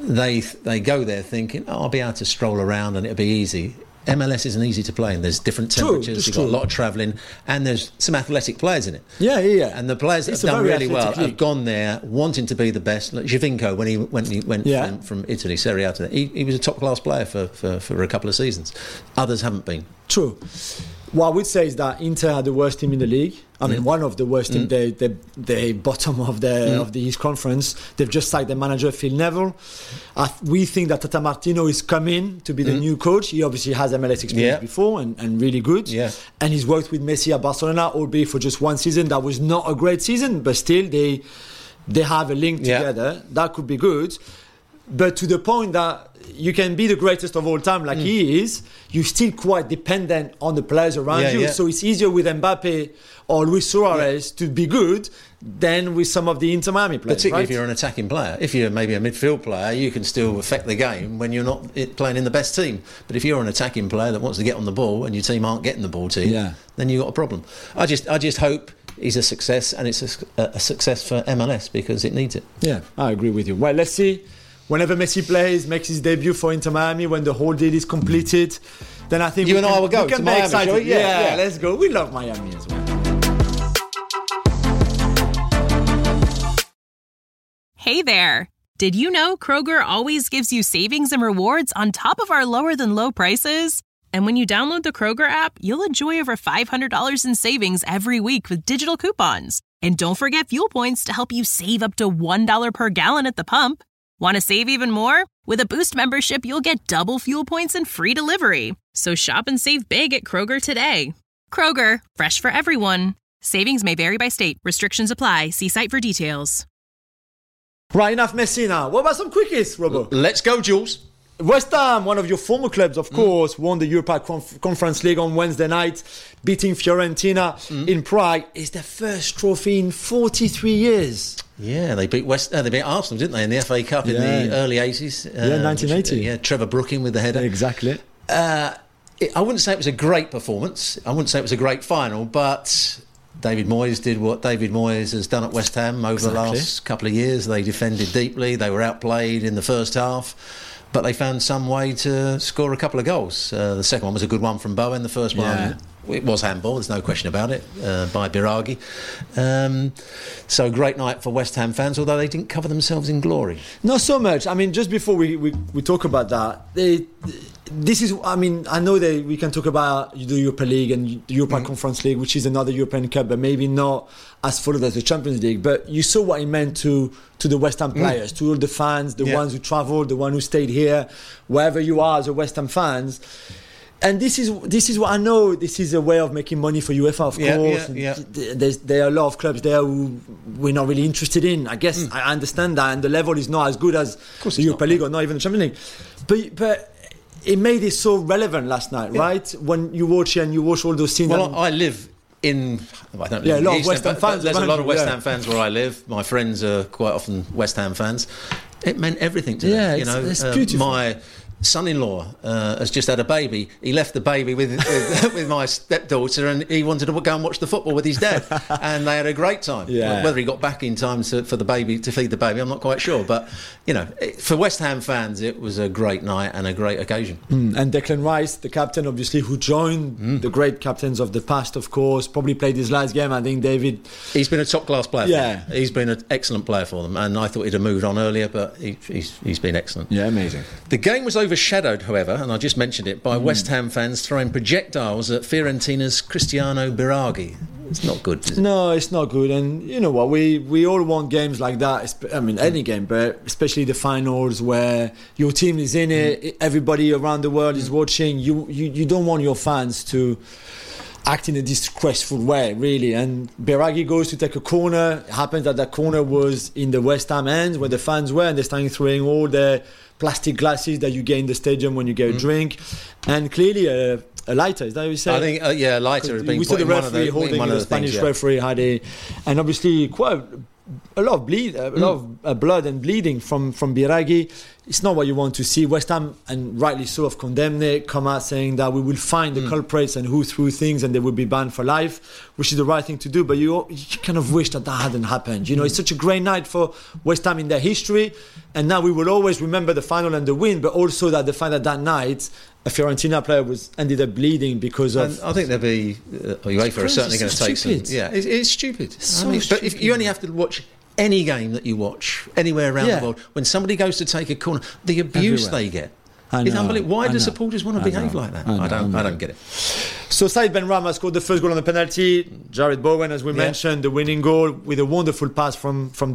They go there thinking, I'll be able to stroll around and it'll be easy. MLS isn't easy to play in. There's different temperatures, you've got a lot of travelling, and there's some athletic players in it. Yeah. And the players that have done really well have gone there wanting to be the best. Like Giovinco, when he went from Italy, Serie A to there, he was a top-class player for a couple of seasons. Others haven't been. True. What I would say is that Inter are the worst team in the league. I mean, one of the worst teams. They bottom of the East Conference. They've just sacked their manager, Phil Neville. We think that Tata Martino is coming to be the new coach. He obviously has MLS experience before and really good. Yeah. And he's worked with Messi at Barcelona, albeit for just one season. That was not a great season, but still they have a link together. That could be good. But to the point that you can be the greatest of all time like he is, you're still quite dependent on the players around you. Yeah. So it's easier with Mbappe or Luis Suarez to be good than with some of the Inter Miami players. Particularly if you're an attacking player. If you're maybe a midfield player, you can still affect the game when you're not playing in the best team. But if you're an attacking player that wants to get on the ball and your team aren't getting the ball to you, then you've got a problem. I just hope he's a success, and it's a success for MLS because it needs it. Yeah, I agree with you. Well, let's see. Whenever Messi plays, makes his debut for Inter Miami, when the whole deal is completed, then I think I will go to Miami. Sure? Yeah, let's go. We love Miami as well. Hey there. Did you know Kroger always gives you savings and rewards on top of our lower than low prices? And when you download the Kroger app, you'll enjoy over $500 in savings every week with digital coupons. And don't forget fuel points to help you save up to $1 per gallon at the pump. Want to save even more? With a Boost membership, you'll get double fuel points and free delivery. So shop and save big at Kroger today. Kroger, fresh for everyone. Savings may vary by state. Restrictions apply. See site for details. Right, enough Messi now. What about some quickies, Robo? Let's go, Jules. West Ham, one of your former clubs, of course, won the Europa Conference League on Wednesday night, beating Fiorentina in Prague. It's their first trophy in 43 years. Yeah, they beat Arsenal, didn't they, in the FA Cup in the early 80s? 1980. Trevor Brooking with the header. Exactly. I wouldn't say it was a great performance. I wouldn't say it was a great final, but David Moyes did what David Moyes has done at West Ham over the last couple of years. They defended deeply. They were outplayed in the first half, but they found some way to score a couple of goals. The second one was a good one from Bowen. The first one, it was handball, there's no question about it, by Biraghi. So great night for West Ham fans, although they didn't cover themselves in glory. Not so much. I mean, just before we talk about that, this is, I mean, I know that we can talk about the Europa League and the Europa Conference League, which is another European Cup, but maybe not as followed as the Champions League. But you saw what it meant to the West Ham players, to all the fans, the ones who travelled, the one who stayed here, wherever you are as a West Ham fans. And this is what I know. This is a way of making money for UEFA, of course. There are a lot of clubs there who we're not really interested in. I guess I understand that, and the level is not as good as the Europa League or not even the Champions League. But it made it so relevant last night, right? When you watch it and you watch all those scenes. Well, I live in. I don't live in a lot the of West Ham fans. There's a lot of West Ham fans where I live. My friends are quite often West Ham fans. It meant everything to them. You know, it's beautiful. My son-in-law has just had a baby. He left the baby with my stepdaughter, and he wanted to go and watch the football with his dad, and they had a great time. Whether he got back in time for the baby to feed the baby, I'm not quite sure, but you know, for West Ham fans it was a great night and a great occasion. And Declan Rice, the captain, obviously, who joined the great captains of the past, of course, probably played his last game. I think he's been a top class player for them. He's been an excellent player for them, and I thought he'd have moved on earlier, but he's been excellent. Amazing. The game was overshadowed, however, and I just mentioned it, by West Ham fans throwing projectiles at Fiorentina's Cristiano Biraghi. It's not good, is it? No, it's not good. And you know what? We all want games like that. I mean, any game, but especially the finals where your team is in it, everybody around the world is watching. You don't want your fans to act in a disgraceful way, really. And Biraghi goes to take a corner. It happens that corner was in the West Ham end where the fans were, and they're starting throwing all the plastic glasses that you get in the stadium when you get a drink. And clearly a lighter, is that what you said? I think, a lighter has been we put saw the in one of referee the holding one of the the Spanish things, referee had and obviously quite a lot of blood and bleeding from Biraghi. It's not what you want to see. West Ham, and rightly so, have condemned it, come out saying that we will find the culprits and who threw things and they will be banned for life, which is the right thing to do. But you kind of wish that hadn't happened. You know, it's such a great night for West Ham in their history, and now we will always remember the final and the win, but also that the fact that night a Fiorentina player ended up bleeding because of. And I think there'll be UEFA are certainly going to take some. Yeah, it's stupid. It's so stupid. But if you only have to watch any game that you watch anywhere around the world, when somebody goes to take a corner, the abuse they get is unbelievable. Why do supporters want to behave like that? I don't get it. So Said Benrahma scored the first goal on the penalty. Jared Bowen, as we mentioned, the winning goal with a wonderful pass from the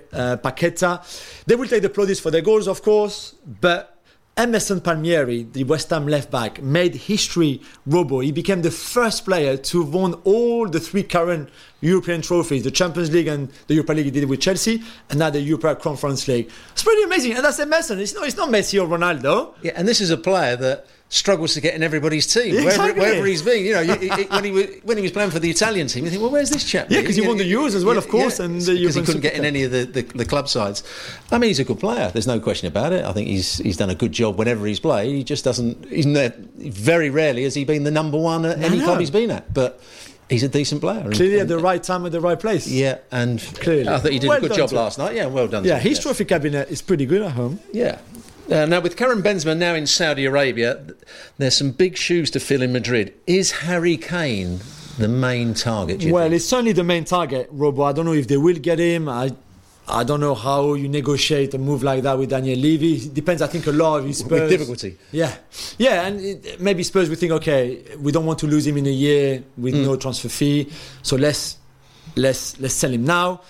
Paqueta. They will take the plaudits for their goals, of course, but Emerson Palmieri, the West Ham left-back, made history, Robo. He became the first player to have won all the three current European trophies, the Champions League and the Europa League he did it with Chelsea, and now the Europa Conference League. It's pretty amazing. And that's Emerson. It's not Messi or Ronaldo. Yeah, and this is a player that struggles to get in everybody's team, wherever he's been. You know, when he was playing for the Italian team, you think, well, where's this chap? Yeah, because he won the Euros as well, of course, and because he couldn't get in any of the club sides. I mean, he's a good player. There's no question about it. I think he's done a good job whenever he's played. He just doesn't. Very rarely has he been the number one at any club he's been at, but. He's a decent player. Clearly at the right time at the right place. Yeah, and clearly. I thought he did a good job last night. Yeah, well done. Yeah, his trophy cabinet is pretty good at home. Yeah. Now, with Karim Benzema now in Saudi Arabia, there's some big shoes to fill in Madrid. Is Harry Kane the main target? Well, it's certainly the main target, Robo. I don't know if they will get him. I don't know how you negotiate a move like that with Daniel Levy. It depends, I think, a lot of his Spurs. With difficulty. Yeah, and maybe Spurs would think, okay, we don't want to lose him in a year with no transfer fee, so let's sell him now.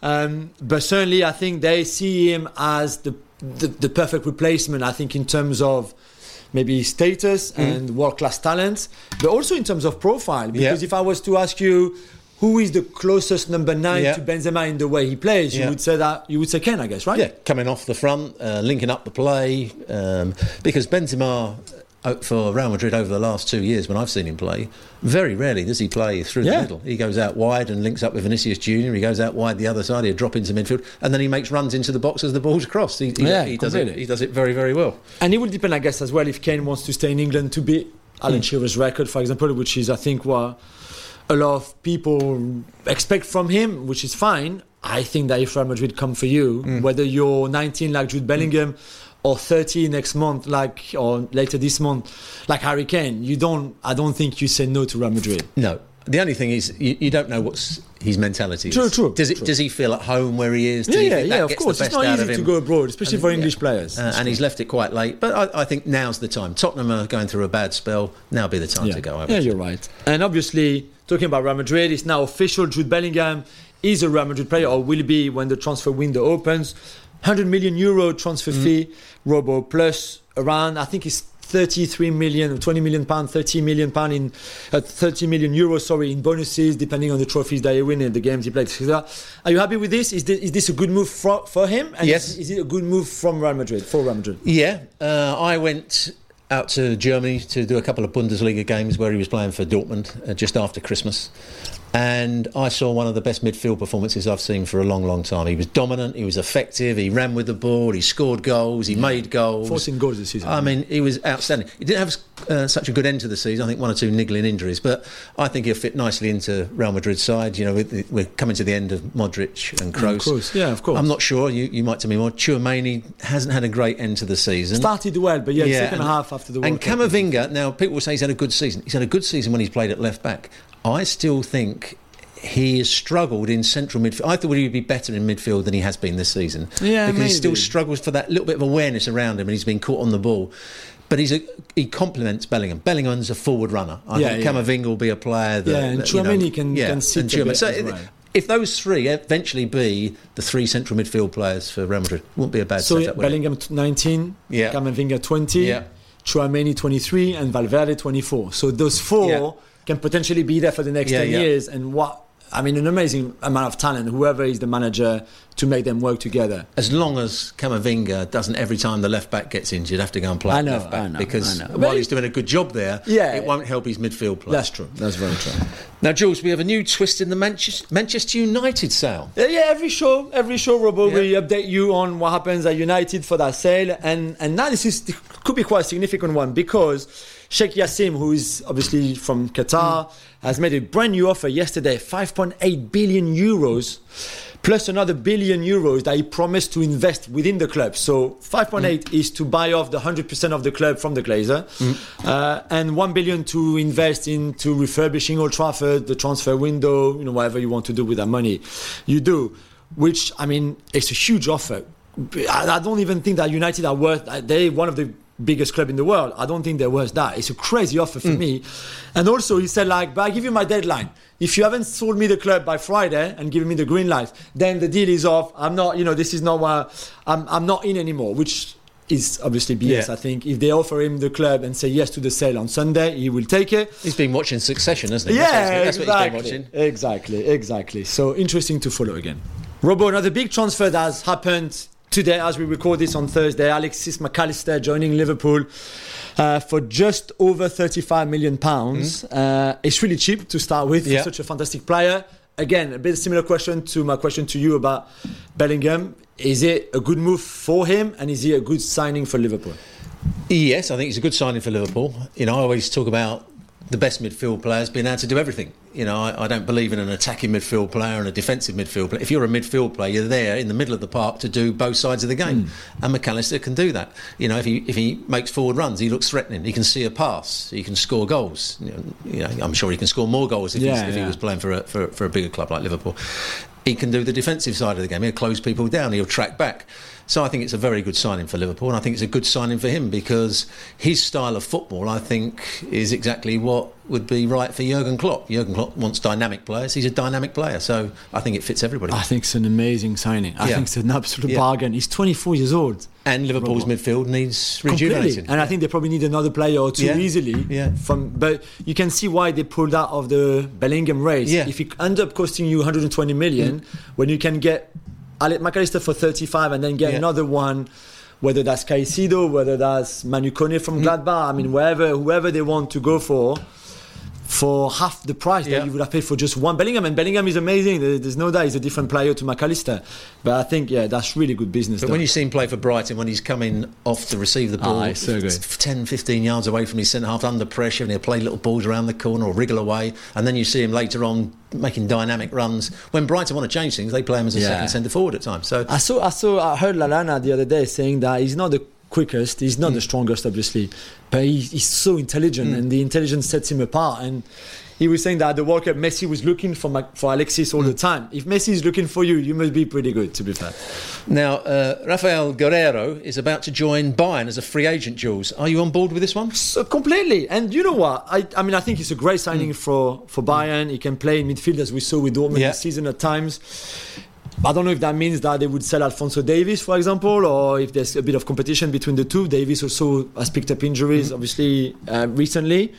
But certainly, I think they see him as the perfect replacement, I think, in terms of maybe status and world-class talent, but also in terms of profile. Because if I was to ask you, who is the closest number 9 to Benzema in the way he plays? You would say Kane, I guess, right? Yeah, coming off the front, linking up the play, because Benzema for Real Madrid over the last 2 years when I've seen him play, very rarely does he play through the middle. He goes out wide and links up with Vinicius Junior. He goes out wide the other side. He'll drop into midfield, and then he makes runs into the box as the ball's crossed. He does it. He does it very, very well. And it will depend, I guess, as well if Kane wants to stay in England to beat Alan Shearer's record, for example, which is, I think, what a lot of people expect from him, which is fine. I think that if Real Madrid come for you, whether you're 19 like Jude Bellingham or 30 next month, or later this month, like Harry Kane, I don't think you say no to Real Madrid. No, The only thing is, you don't know what's his mentality is. True. Does he feel at home where he is? Does he think that of gets course. the It's best not out easy of him? to go abroad, especially for English players. And he's left it quite late. But I think now's the time. Tottenham are going through a bad spell. Now be the time to go. Yeah, you're right. And obviously, talking about Real Madrid, it's now official. Jude Bellingham is a Real Madrid player, or will be when the transfer window opens. 100 million euro transfer fee, Robo, plus around, I think it's 33 million or 20 million pound, 30 million pound in 30 million euros, sorry, in bonuses, depending on the trophies that he win and the games he plays, etc. Are you happy with this? Is this a good move for him? And yes. Is it a good move from Real Madrid, for Real Madrid? Yeah. I went out to Germany to do a couple of Bundesliga games where he was playing for Dortmund just after Christmas. And I saw one of the best midfield performances I've seen for a long, long time. He was dominant, he was effective, he ran with the ball, he scored goals, he made goals. 14 goals this season. I mean, he was outstanding. He didn't have such a good end to the season. I think 1 or 2 niggling injuries, but I think he'll fit nicely into Real Madrid's side. You know, we're coming to the end of Modric and Kroos. Yeah, of course. I'm not sure. You might tell me more. Tchouaméni hasn't had a great end to the season. Started well, but the second half after the World Cup. And Camavinga, now people will say he's had a good season. He's had a good season when he's played at left back. I still think he has struggled in central midfield. I thought he would be better in midfield than he has been this season. Yeah, because maybe. he still struggles for that little bit of awareness around him, and he's been caught on the ball. But he complements Bellingham. Bellingham's a forward runner. I think Camavinga will be a player that... and Tchouaméni can sit a bit so as well. If those three eventually be the three central midfield players for Real Madrid, wouldn't be a bad setup. Bellingham 19, Camavinga 20, Tchouaméni 23, and Valverde 24. So those four can potentially be there for the next 10 years. And an amazing amount of talent, whoever is the manager, to make them work together. As long as Camavinga doesn't, every time the left back gets injured, have to go and play left back. Because while he's doing a good job there, it won't help his midfield play. That's true. That's very true. Now, Jules, we have a new twist in the Manchester United sale. Every show, Robo, we update you on what happens at United for that sale. And now this could be quite a significant one, because Sheikh Yassim, who is obviously from Qatar, has made a brand new offer yesterday, 5.8 billion euros, plus another billion euros that he promised to invest within the club. So 5.8 is to buy off the 100% of the club from the Glazer, and 1 billion to invest into refurbishing Old Trafford, the transfer window, whatever you want to do with that money, you do. Which, it's a huge offer. I don't even think that United are worth... They're one of the biggest club in the world. I don't think there was that. It's a crazy offer for me. And also he said, but I give you my deadline. If you haven't sold me the club by Friday and given me the green light, then the deal is off. I'm not, this is not what I'm not in anymore, which is obviously BS. I think if they offer him the club and say yes to the sale on Sunday, he will take it. He's been watching Succession, hasn't he? That's what he's been watching. Exactly. So interesting to follow again. Robo, another big transfer that has happened today, as we record this on Thursday, Alexis McAllister joining Liverpool for just over £35 million. It's really cheap to start with for such a fantastic player. Again, a bit similar question to my question to you about Bellingham. Is it a good move for him, and is he a good signing for Liverpool? Yes, I think it's a good signing for Liverpool. I always talk about the best midfield players being able to do everything. I don't believe in an attacking midfield player and a defensive midfield player. If you're a midfield player, you're there in the middle of the park to do both sides of the game. And McAllister can do that. If he makes forward runs, he looks threatening. He can see a pass. He can score goals. I'm sure he can score more goals if he was playing for a bigger club like Liverpool. He can do the defensive side of the game. He'll close people down. He'll track back. So I think it's a very good signing for Liverpool, and I think it's a good signing for him because his style of football, I think, is exactly what would be right for Jurgen Klopp. Jurgen Klopp wants dynamic players. He's a dynamic player, so I think it fits everybody. I think it's an amazing signing. I think it's an absolute bargain. He's 24 years old. And Liverpool's midfield needs rejuvenating. And I think they probably need another player or two easily. But you can see why they pulled out of the Bellingham race. If it ends up costing you 120 million, when you can get McAllister for 35 and then get another one, whether that's Caicedo, whether that's Manu Kone from Gladbach, whoever they want to go for half the price that you would have paid for just one Bellingham. And Bellingham is amazing. There's no doubt he's a different player to McAllister. But I think, that's really good business. But when you see him play for Brighton, when he's coming off to receive the ball, it's so good. 10, 15 yards away from his centre-half under pressure, and he'll play little balls around the corner or wriggle away, and then you see him later on making dynamic runs. When Brighton want to change things, they play him as a second centre-forward at times. So I heard Lallana the other day saying that he's not the quickest. He's not the strongest, obviously, but he's so intelligent, and the intelligence sets him apart. And he was saying that at the World Cup, Messi was looking for Alexis all the time. If Messi is looking for you, you must be pretty good, to be fair. Now, Rafael Guerreiro is about to join Bayern as a free agent, Jules. Are you on board with this one? So completely. And you know what? I mean, I think it's a great signing for Bayern. He can play in midfield, as we saw with Dortmund this season at times. I don't know if that means that they would sell Alphonso Davies, for example, or if there's a bit of competition between the two. Davies also has picked up injuries, obviously, recently.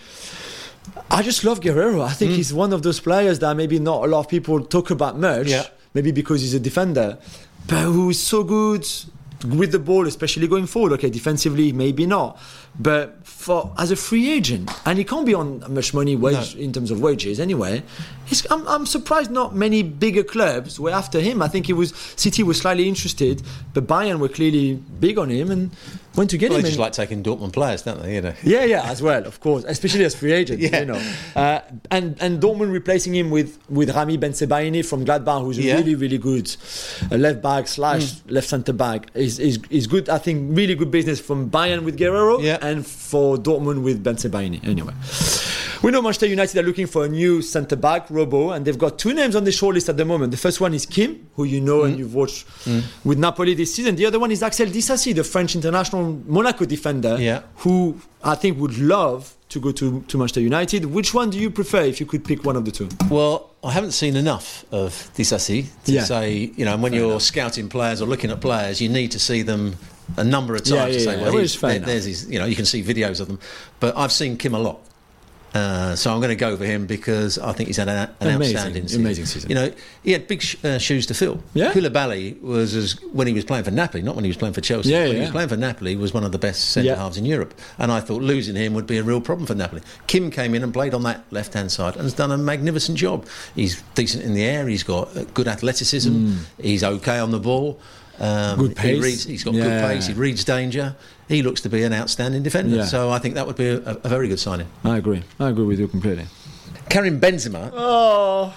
I just love Guerreiro. I think he's one of those players that maybe not a lot of people talk about much, maybe because he's a defender, but who is so good with the ball, especially going forward. Okay, defensively, maybe not. But as a free agent, and he can't be on much money in terms of wages anyway. I'm surprised not many bigger clubs were after him. I think City was slightly interested, but Bayern were clearly big on him and went to get him. They just like taking Dortmund players, don't they? You know. Yeah, as well, of course, especially as free agent. You know, and Dortmund replacing him with Rami Bensebaini from Gladbach, who's a really, really good left back / left centre back. Is good. I think really good business from Bayern with Guerreiro and for Dortmund with Bensebaini. Anyway, we know Manchester United are looking for a new centre back, Robbo, and they've got two names on the shortlist at the moment. The first one is Kim, who you know and you've watched with Napoli this season. The other one is Axel Disasi, the French international Monaco defender, who I think would love to go to Manchester United. Which one do you prefer if you could pick one of the two? Well, I haven't seen enough of Disasi to say, you know, and when you're scouting players or looking at players, you need to see them a number of times to say, well, there's his, you know, you can see videos of them. But I've seen Kim a lot. So I'm going to go for him because I think he's had an outstanding season. Amazing season. You know, he had big shoes to fill. Koulibaly was, when he was playing for Napoli, not when he was playing for Chelsea. When he was playing for Napoli, was one of the best centre-halves in Europe. And I thought losing him would be a real problem for Napoli. Kim came in and played on that left-hand side and has done a magnificent job. He's decent in the air. He's got good athleticism. He's okay on the ball. Good pace. He's got good pace. He reads danger. He looks to be an outstanding defender. So I think that would be a very good signing. I agree with you completely. Karim Benzema. Oh,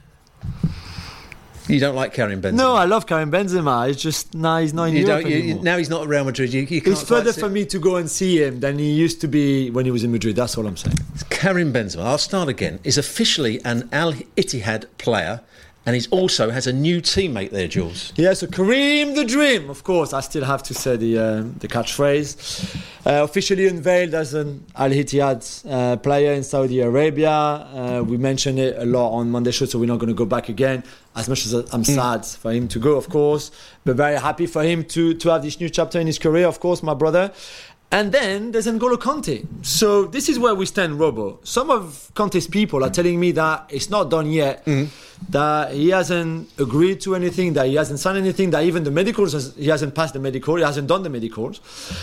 you don't like Karim Benzema? No, I love Karim Benzema. It's just he's not in Europe anymore. Now he's not at Real Madrid. You can't it's further for me to go and see him than he used to be when he was in Madrid. That's all I'm saying. Karim Benzema, I'll start again, is officially an Al Ittihad player. And he also has a new teammate there, Jules. Yeah, so Karim the Dream, of course. I still have to say the catchphrase. Officially unveiled as an Al Ittihad player in Saudi Arabia. We mentioned it a lot on Monday show, so we're not going to go back again. As much as I'm sad for him to go, of course. But very happy for him to have this new chapter in his career, of course, my brother. And then there's N'Golo Kante. So this is where we stand, Robbo. Some of Kante's people are telling me that it's not done yet, that he hasn't agreed to anything, that he hasn't signed anything, that even the medicals, he hasn't passed the medical, he hasn't done the medicals.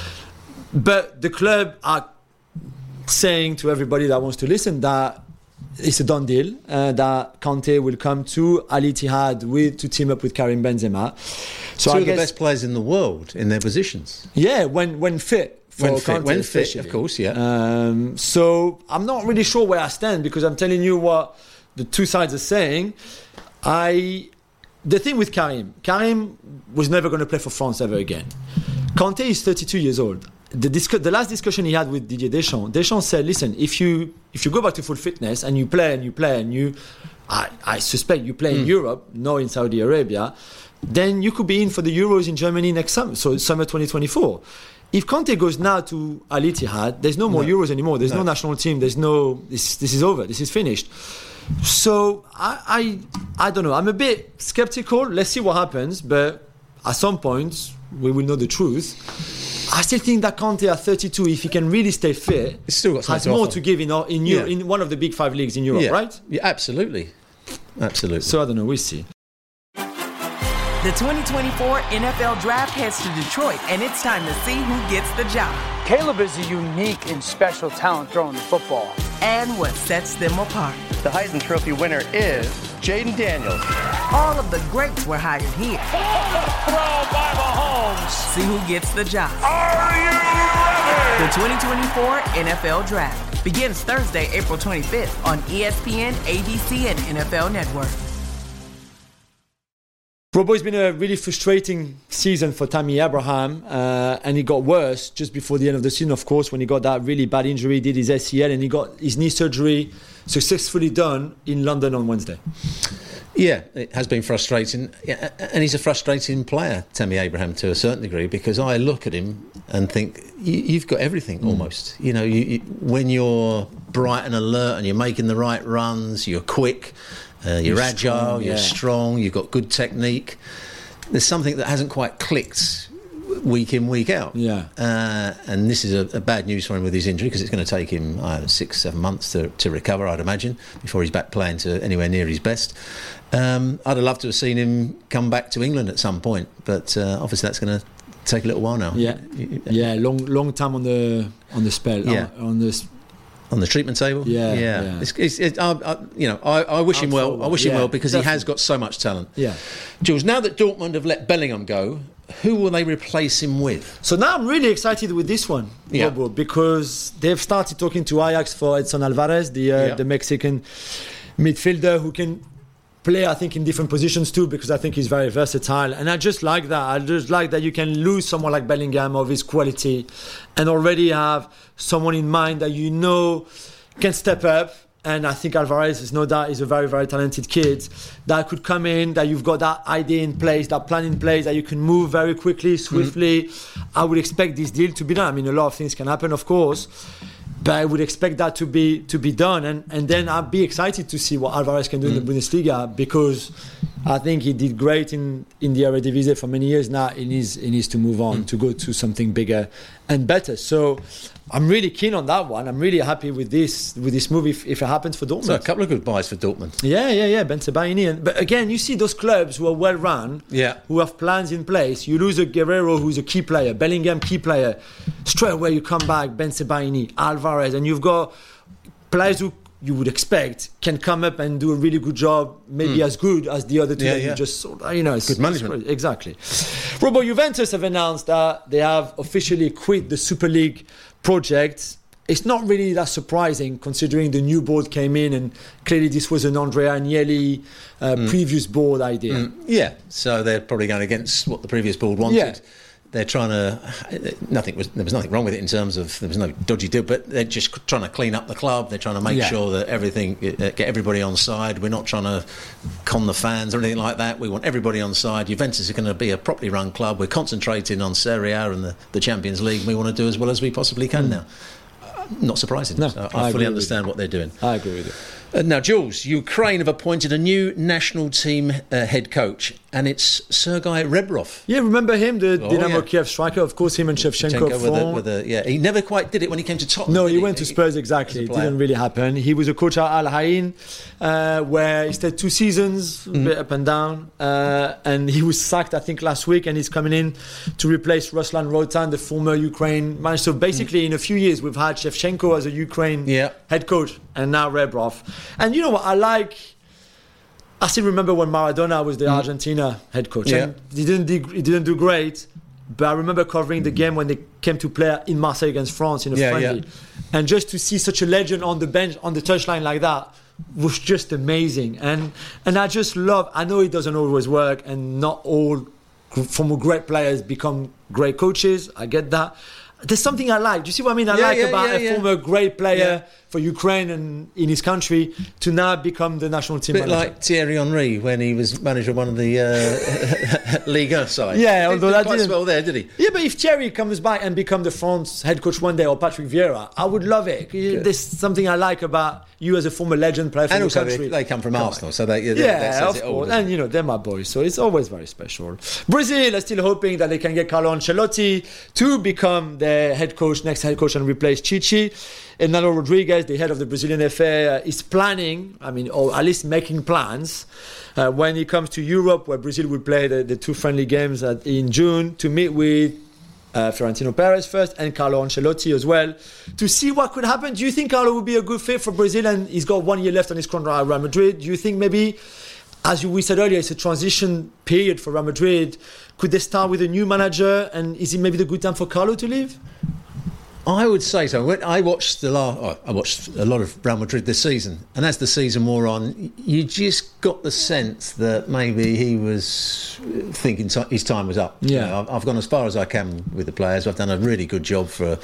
But the club are saying to everybody that wants to listen that it's a done deal, that Kante will come to Al Ittihad to team up with Karim Benzema. So two of the best players in the world in their positions. Yeah, when fit. When fit, of course, so I'm not really sure where I stand because I'm telling you what the two sides are saying. The thing with Karim was never going to play for France ever again. Kante is 32 years old. The last discussion he had with Didier Deschamps said, listen, if you go back to full fitness and you play I suspect you play in Europe, not in Saudi Arabia, then you could be in for the Euros in Germany next summer, so summer 2024. If Kante goes now to Al Ittihad, there's no more Euros anymore. There's no national team. There's no. This is over. This is finished. So I don't know. I'm a bit skeptical. Let's see what happens. But at some point we will know the truth. I still think that Kante at 32, if he can really stay fit, has more to give in one of the big 5 leagues in Europe, right? Yeah, absolutely. So I don't know. We'll see. The 2024 NFL Draft heads to Detroit, and it's time to see who gets the job. Caleb is a unique and special talent throwing the football. And what sets them apart. The Heisman Trophy winner is Jaden Daniels. All of the greats were hired here. Throw by Mahomes. See who gets the job. Are you ready? The 2024 NFL Draft begins Thursday, April 25th on ESPN, ABC, and NFL Network. Robo, it's been a really frustrating season for Tammy Abraham, and it got worse just before the end of the season, of course, when he got that really bad injury, did his ACL, and he got his knee surgery successfully done in London on Wednesday. Yeah, it has been frustrating, and he's a frustrating player, Tammy Abraham, to a certain degree, because I look at him and think, you've got everything almost. You know, when you're bright and alert and you're making the right runs, you're quick, you're agile, strong, you're strong, you've got good technique. There's something that hasn't quite clicked week in, week out. Yeah. And this is a bad news for him with his injury, because it's going to take him 6-7 months to recover, I'd imagine, before he's back playing to anywhere near his best. I'd have loved to have seen him come back to England at some point, but obviously that's going to take a little while now. Yeah, long time on the spell. Yeah. On the treatment table. Yeah. I wish him well. I wish him well, because definitely. He has got so much talent. Yeah. Jules, now that Dortmund have let Bellingham go, who will they replace him with? So now I'm really excited with this one, Robo, because they've started talking to Ajax for Edson Alvarez, the Mexican midfielder who can play, I think, in different positions too, because I think he's very versatile. And I just like that. I just like that you can lose someone like Bellingham of his quality and already have someone in mind that you know can step up. And I think Alvarez is no doubt is a very, very talented kid that could come in, that you've got that idea in place, that plan in place, that you can move very quickly, swiftly. I would expect this deal to be done. I mean, a lot of things can happen, of course, but I would expect that to be done. And then I'd be excited to see what Alvarez can do in the Bundesliga, because I think he did great in the Eredivisie for many years now. He needs to move on to go to something bigger and better. So I'm really keen on that one. I'm really happy with this move if it happens for Dortmund. So a couple of good buys for Dortmund. Yeah. Ben Sebaini. But again, you see those clubs who are well run, who have plans in place. You lose a Guerrero who's a key player, Bellingham key player. Straight away you come back, Ben Sebaini, Alvarez, and you've got players who you would expect can come up and do a really good job, maybe as good as the other two that you just saw. It's good management. Exactly. Robo, Juventus have announced that they have officially quit the Super League project. It's not really that surprising, considering the new board came in, and clearly this was an Andrea Agnelli previous board idea. Yeah, so they're probably going against what the previous board wanted. Yeah. They're trying to. There was nothing wrong with it in terms of there was no dodgy deal, but they're just trying to clean up the club. They're trying to make sure that get everybody on side. We're not trying to con the fans or anything like that. We want everybody on side. Juventus are going to be a properly run club. We're concentrating on Serie A and the Champions League. And we want to do as well as we possibly can now. Not surprising. No, so I fully understand what they're doing. I agree with you. Now, Jules, Ukraine have appointed a new national team head coach, and it's Sergei Rebrov. Yeah, remember him, the Dynamo Kiev striker? Of course, him and Shevchenko. He never quite did it when he came to Tottenham. No, he went to Spurs, exactly. It didn't really happen. He was a coach at Al Ain, where he stayed 2 seasons, a bit up and down, and he was sacked, I think, last week, and he's coming in to replace Ruslan Rotan, the former Ukraine manager. So basically, in a few years, we've had Shevchenko as a Ukraine head coach, and now Rebrov. And you know what I still remember when Maradona was the Argentina head coach. And he didn't do great, but I remember covering the game when they came to play in Marseille against France in a friendly. And just to see such a legend on the bench, on the touchline like that, was just amazing. And I just love, I know it doesn't always work, and not all former great players become great coaches. I get that. There's something I like. Do you see what I mean? I like about a former great player for Ukraine and in his country to now become the national team manager. A bit like Thierry Henry when he was manager of one of the Liga side. Yeah, although that didn't didn't well there, did he? Yeah, but if Thierry comes back and become the France head coach one day, or Patrick Vieira, I would love it. There's something I like about you as a former legend player for your country. They come from Arsenal, so that of course. And they're my boys, so it's always very special. Brazil are still hoping that they can get Carlo Ancelotti to become their next head coach, and replace Chichi. And Nalo Rodriguez, the head of the Brazilian FA, is planning, or at least making plans, when it comes to Europe, where Brazil will play the 2 friendly games in June, to meet with Florentino Perez first and Carlo Ancelotti as well, to see what could happen. Do you think Carlo would be a good fit for Brazil, and he's got 1 year left on his contract at Real Madrid? Do you think maybe, as we said earlier, it's a transition period for Real Madrid? Could they start with a new manager, and is it maybe the good time for Carlo to leave? I would say so. I watched a lot of Real Madrid this season, and as the season wore on, you just got the sense that maybe he was thinking his time was up. Yeah. You know, I've gone as far as I can with the players. I've done a really good job for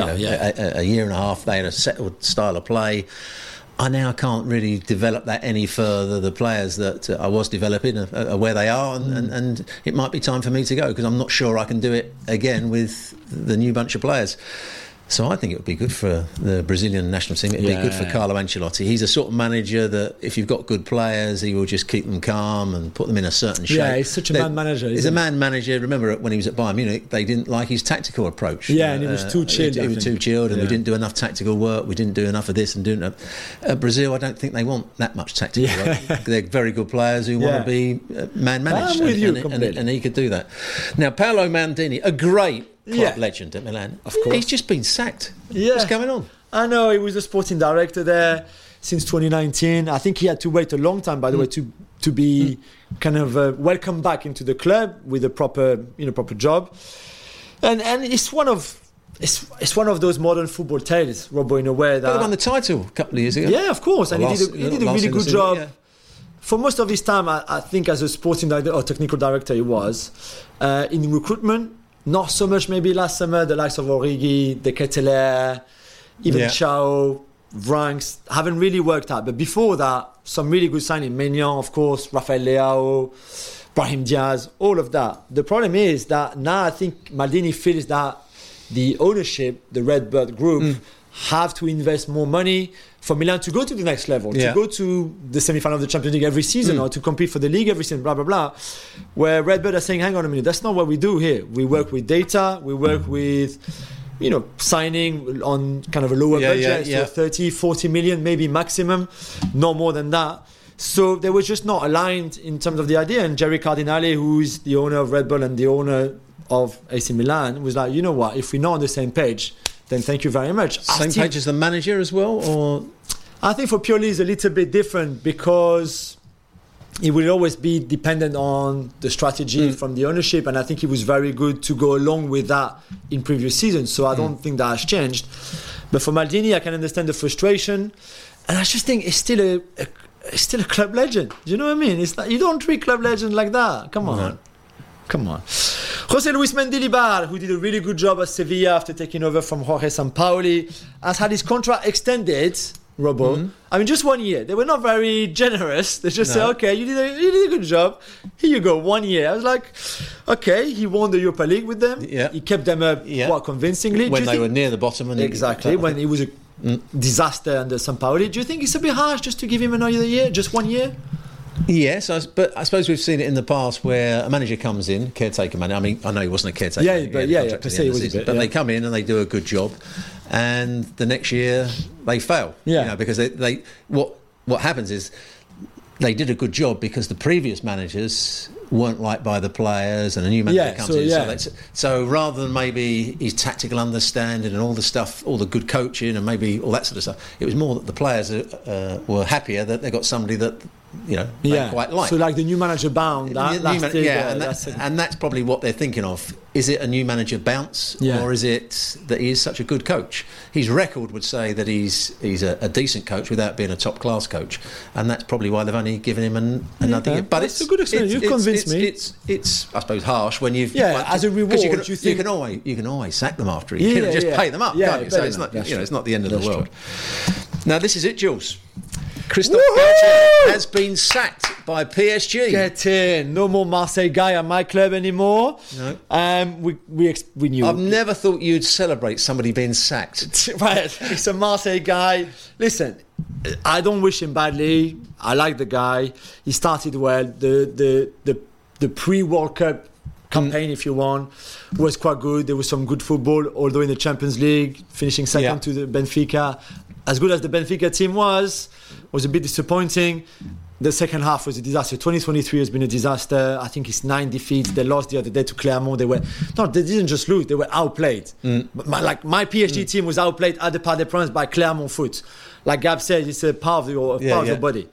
a year and a half. They had a settled style of play. I now can't really develop that any further. The players that I was developing are where they are, and it might be time for me to go because I'm not sure I can do it again with the new bunch of players. So I think it would be good for the Brazilian national team. It would be good for Carlo Ancelotti. He's a sort of manager that if you've got good players, he will just keep them calm and put them in a certain shape. Yeah, he's such a man manager. He's a man manager. Remember when he was at Bayern Munich, they didn't like his tactical approach. Yeah, and he was too chilled. He was too chilled, and we didn't do enough tactical work. We didn't do enough of this and do enough. Brazil, I don't think they want that much tactical work. They're very good players who want to be man managed. I'm with you and he could do that. Now, Paolo Maldini, a great club legend at Milan. Of course. He's just been sacked. Yeah. What's going on? I know, he was the sporting director there since 2019. I think he had to wait a long time, by the way, to be kind of welcomed back into the club with a proper job. And it's one of those modern football tales, Robbo, in a way that He won the title a couple of years ago. Yeah, of course, and he did a really good job. Yeah. For most of his time, I think as a sporting director or technical director, he was in recruitment. Not so much maybe last summer, the likes of Origi, De Ketelaere, even Chao, Vranks haven't really worked out. But before that, some really good signing. Maignan, of course, Rafael Leao, Brahim Diaz, all of that. The problem is that now I think Maldini feels that the ownership, the Redbird Group, have to invest more money for Milan to go to the next level, to go to the semi-final of the Champions League every season or to compete for the league every season, blah, blah, blah. Where Redbird are saying, hang on a minute, that's not what we do here. We work with data, we work with, signing on kind of a lower budget, so 30, 40 million, maybe maximum, no more than that. So they were just not aligned in terms of the idea. And Jerry Cardinale, who is the owner of Red Bull and the owner of AC Milan, was like, you know what, if we're not on the same page, then thank you very much. Same page as the manager as well? Or I think for Pioli it's a little bit different because it will always be dependent on the strategy from the ownership, and I think he was very good to go along with that in previous seasons, so I don't think that has changed. But for Maldini, I can understand the frustration, and I just think it's still a club legend. Do you know what I mean? It's like, you don't treat club legend like that. Come on. José Luis Mendilibar, who did a really good job at Sevilla after taking over from Jorge Sampaoli, has had his contract extended, Robbo. I mean, just 1 year. They were not very generous. They just said, okay, you did a good job. Here you go, 1 year. I was like, okay, he won the Europa League with them. Yeah. He kept them up quite convincingly. When they were near the bottom. Exactly, when it was a disaster under Sampaoli. Do you think it's a bit harsh just to give him another year, just 1 year? Yes, but I suppose we've seen it in the past where a manager comes in, caretaker manager. I mean, I know he wasn't a caretaker. But they come in and they do a good job, and the next year they fail. Yeah, because they what happens is they did a good job because the previous managers weren't liked by the players, and a new manager comes in. So rather than maybe his tactical understanding and all the stuff, all the good coaching and maybe all that sort of stuff, it was more that the players were happier that they got somebody that they quite like. So like the new manager bound, and that's probably what they're thinking of. Is it a new manager bounce, or is it that he is such a good coach? His record would say that he's a decent coach without being a top class coach, and that's probably why they've only given him another year. But it's a good experience. You've convinced me. It's I suppose harsh when you've as a reward. You can always sack them after you can just pay them up, can't you? So it's not it's not the end of the world. Now this is it, Jules. Christophe Galtier has been sacked by PSG. Get in. No more Marseille guy at my club anymore. No. We knew. I've never thought you'd celebrate somebody being sacked. Right. It's a Marseille guy. Listen, I don't wish him badly. I like the guy. He started well. The pre-World Cup campaign, if you want, was quite good. There was some good football, although in the Champions League, finishing second to the Benfica. As good as the Benfica team was a bit disappointing. The second half was a disaster. 2023 has been a disaster. I think it's 9 defeats. They lost the other day to Clermont. They didn't just lose, they were outplayed. But my PSG team was outplayed at the Parc des Princes by Clermont Foot. Like Gab said, it's a part of your body.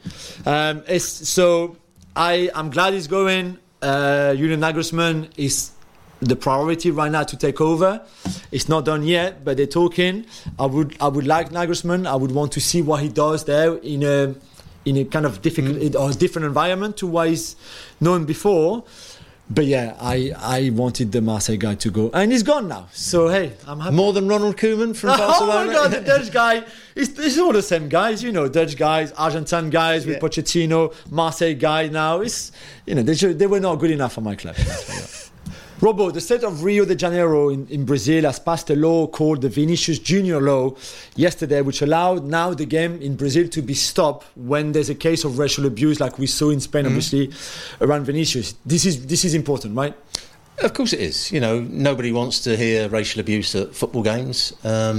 So I'm glad he's going. Julian Nagelsmann is the priority right now to take over. It's not done yet, but they're talking. I would like Nagelsmann. I would want to see what he does there in a kind of difficult or different environment to what he's known before. But yeah, I wanted the Marseille guy to go, and he's gone now. So hey, I'm happy. More than Ronald Koeman from Barcelona. Oh my God, the Dutch guy. It's all the same guys, Dutch guys, Argentine guys with Pochettino, Marseille guy now. It's they were not good enough for my club. Robo, the state of Rio de Janeiro in Brazil has passed a law called the Vinicius Junior Law yesterday, which allowed now the game in Brazil to be stopped when there's a case of racial abuse, like we saw in Spain, obviously, around Vinicius. This is important, right? Of course it is. Nobody wants to hear racial abuse at football games.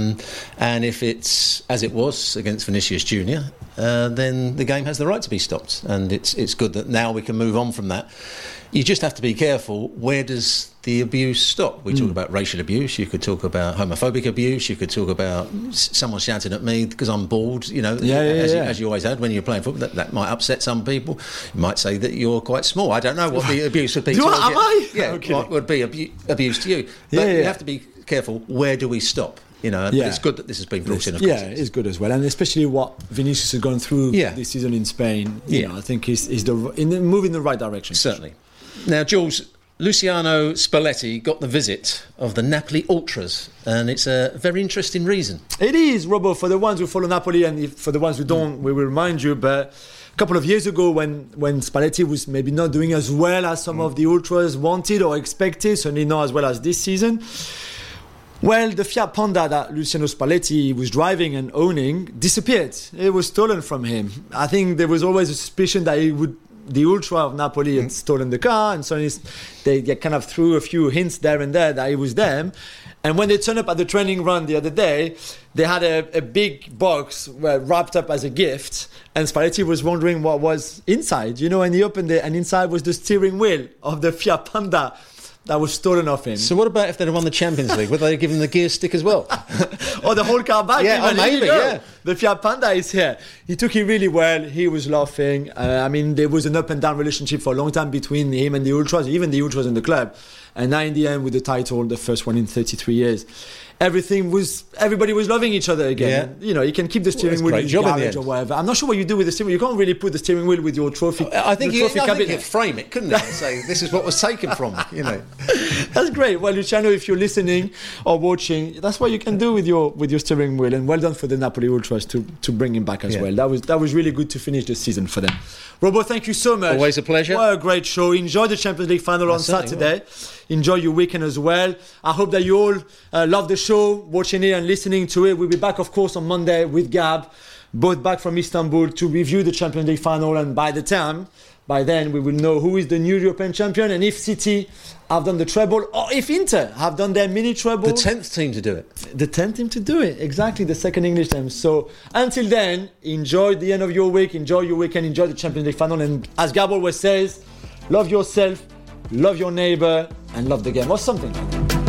And if it's as it was against Vinicius Junior, then the game has the right to be stopped. And it's good that now we can move on from that. You just have to be careful. Where does the abuse stop? We talk about racial abuse. You could talk about homophobic abuse. You could talk about someone shouting at me because I'm bored. As you always had when you're playing football. That might upset some people. You might say that you're quite small. I don't know what the abuse would be. What would be abuse to you? But you have to be careful. Where do we stop? But it's good that this has been brought in. Of course it's good as well, and especially what Vinicius has gone through this season in Spain. I think he's moving in the right direction. Certainly. Now, Jules, Luciano Spalletti got the visit of the Napoli Ultras, and it's a very interesting reason. It is, Robo. For the ones who follow Napoli, and for the ones who don't, we will remind you. But a couple of years ago, when Spalletti was maybe not doing as well as some of the Ultras wanted or expected, certainly not as well as this season. Well, the Fiat Panda that Luciano Spalletti was driving and owning disappeared. It was stolen from him. I think there was always a suspicion that the Ultra of Napoli had stolen the car, and so they kind of threw a few hints there and there that it was them. And when they turned up at the training run the other day, they had a big box wrapped up as a gift, and Spalletti was wondering what was inside, and he opened it, and inside was the steering wheel of the Fiat Panda that was stolen off him. So what about if they'd have won the Champions League? Would they give him the gear stick as well? Or the whole car back? Maybe. The Fiat Panda is here. He took it really well. He was laughing. There was an up and down relationship for a long time between him and the Ultras, even the Ultras and the club. And now in the end, with the title, the first one in 33 years, everybody was loving each other again. Yeah. You can keep the steering wheel in your garage or whatever. I'm not sure what you do with the steering wheel. You can't really put the steering wheel with your trophy. I think you could frame it, couldn't you? Say this is what was taken from me. That's great. Well, Luciano, if you're listening or watching, that's what you can do with your steering wheel. And well done for the Napoli Ultras to bring him back as well. That was really good to finish the season for them. Robo, thank you so much. Always a pleasure. What a great show. Enjoy the Champions League final on Saturday. Enjoy your weekend as well. I hope that you all love the show, watching it and listening to it. We'll be back, of course, on Monday with Gab, both back from Istanbul to review the Champions League final. And by then, we will know who is the new European champion and if City have done the treble or if Inter have done their mini treble. The 10th team to do it. The 10th team to do it. Exactly, the second English team. So until then, enjoy the end of your week, enjoy your weekend, enjoy the Champions League final. And as Gab always says, love yourself, love your neighbour, and love the game, or something like that.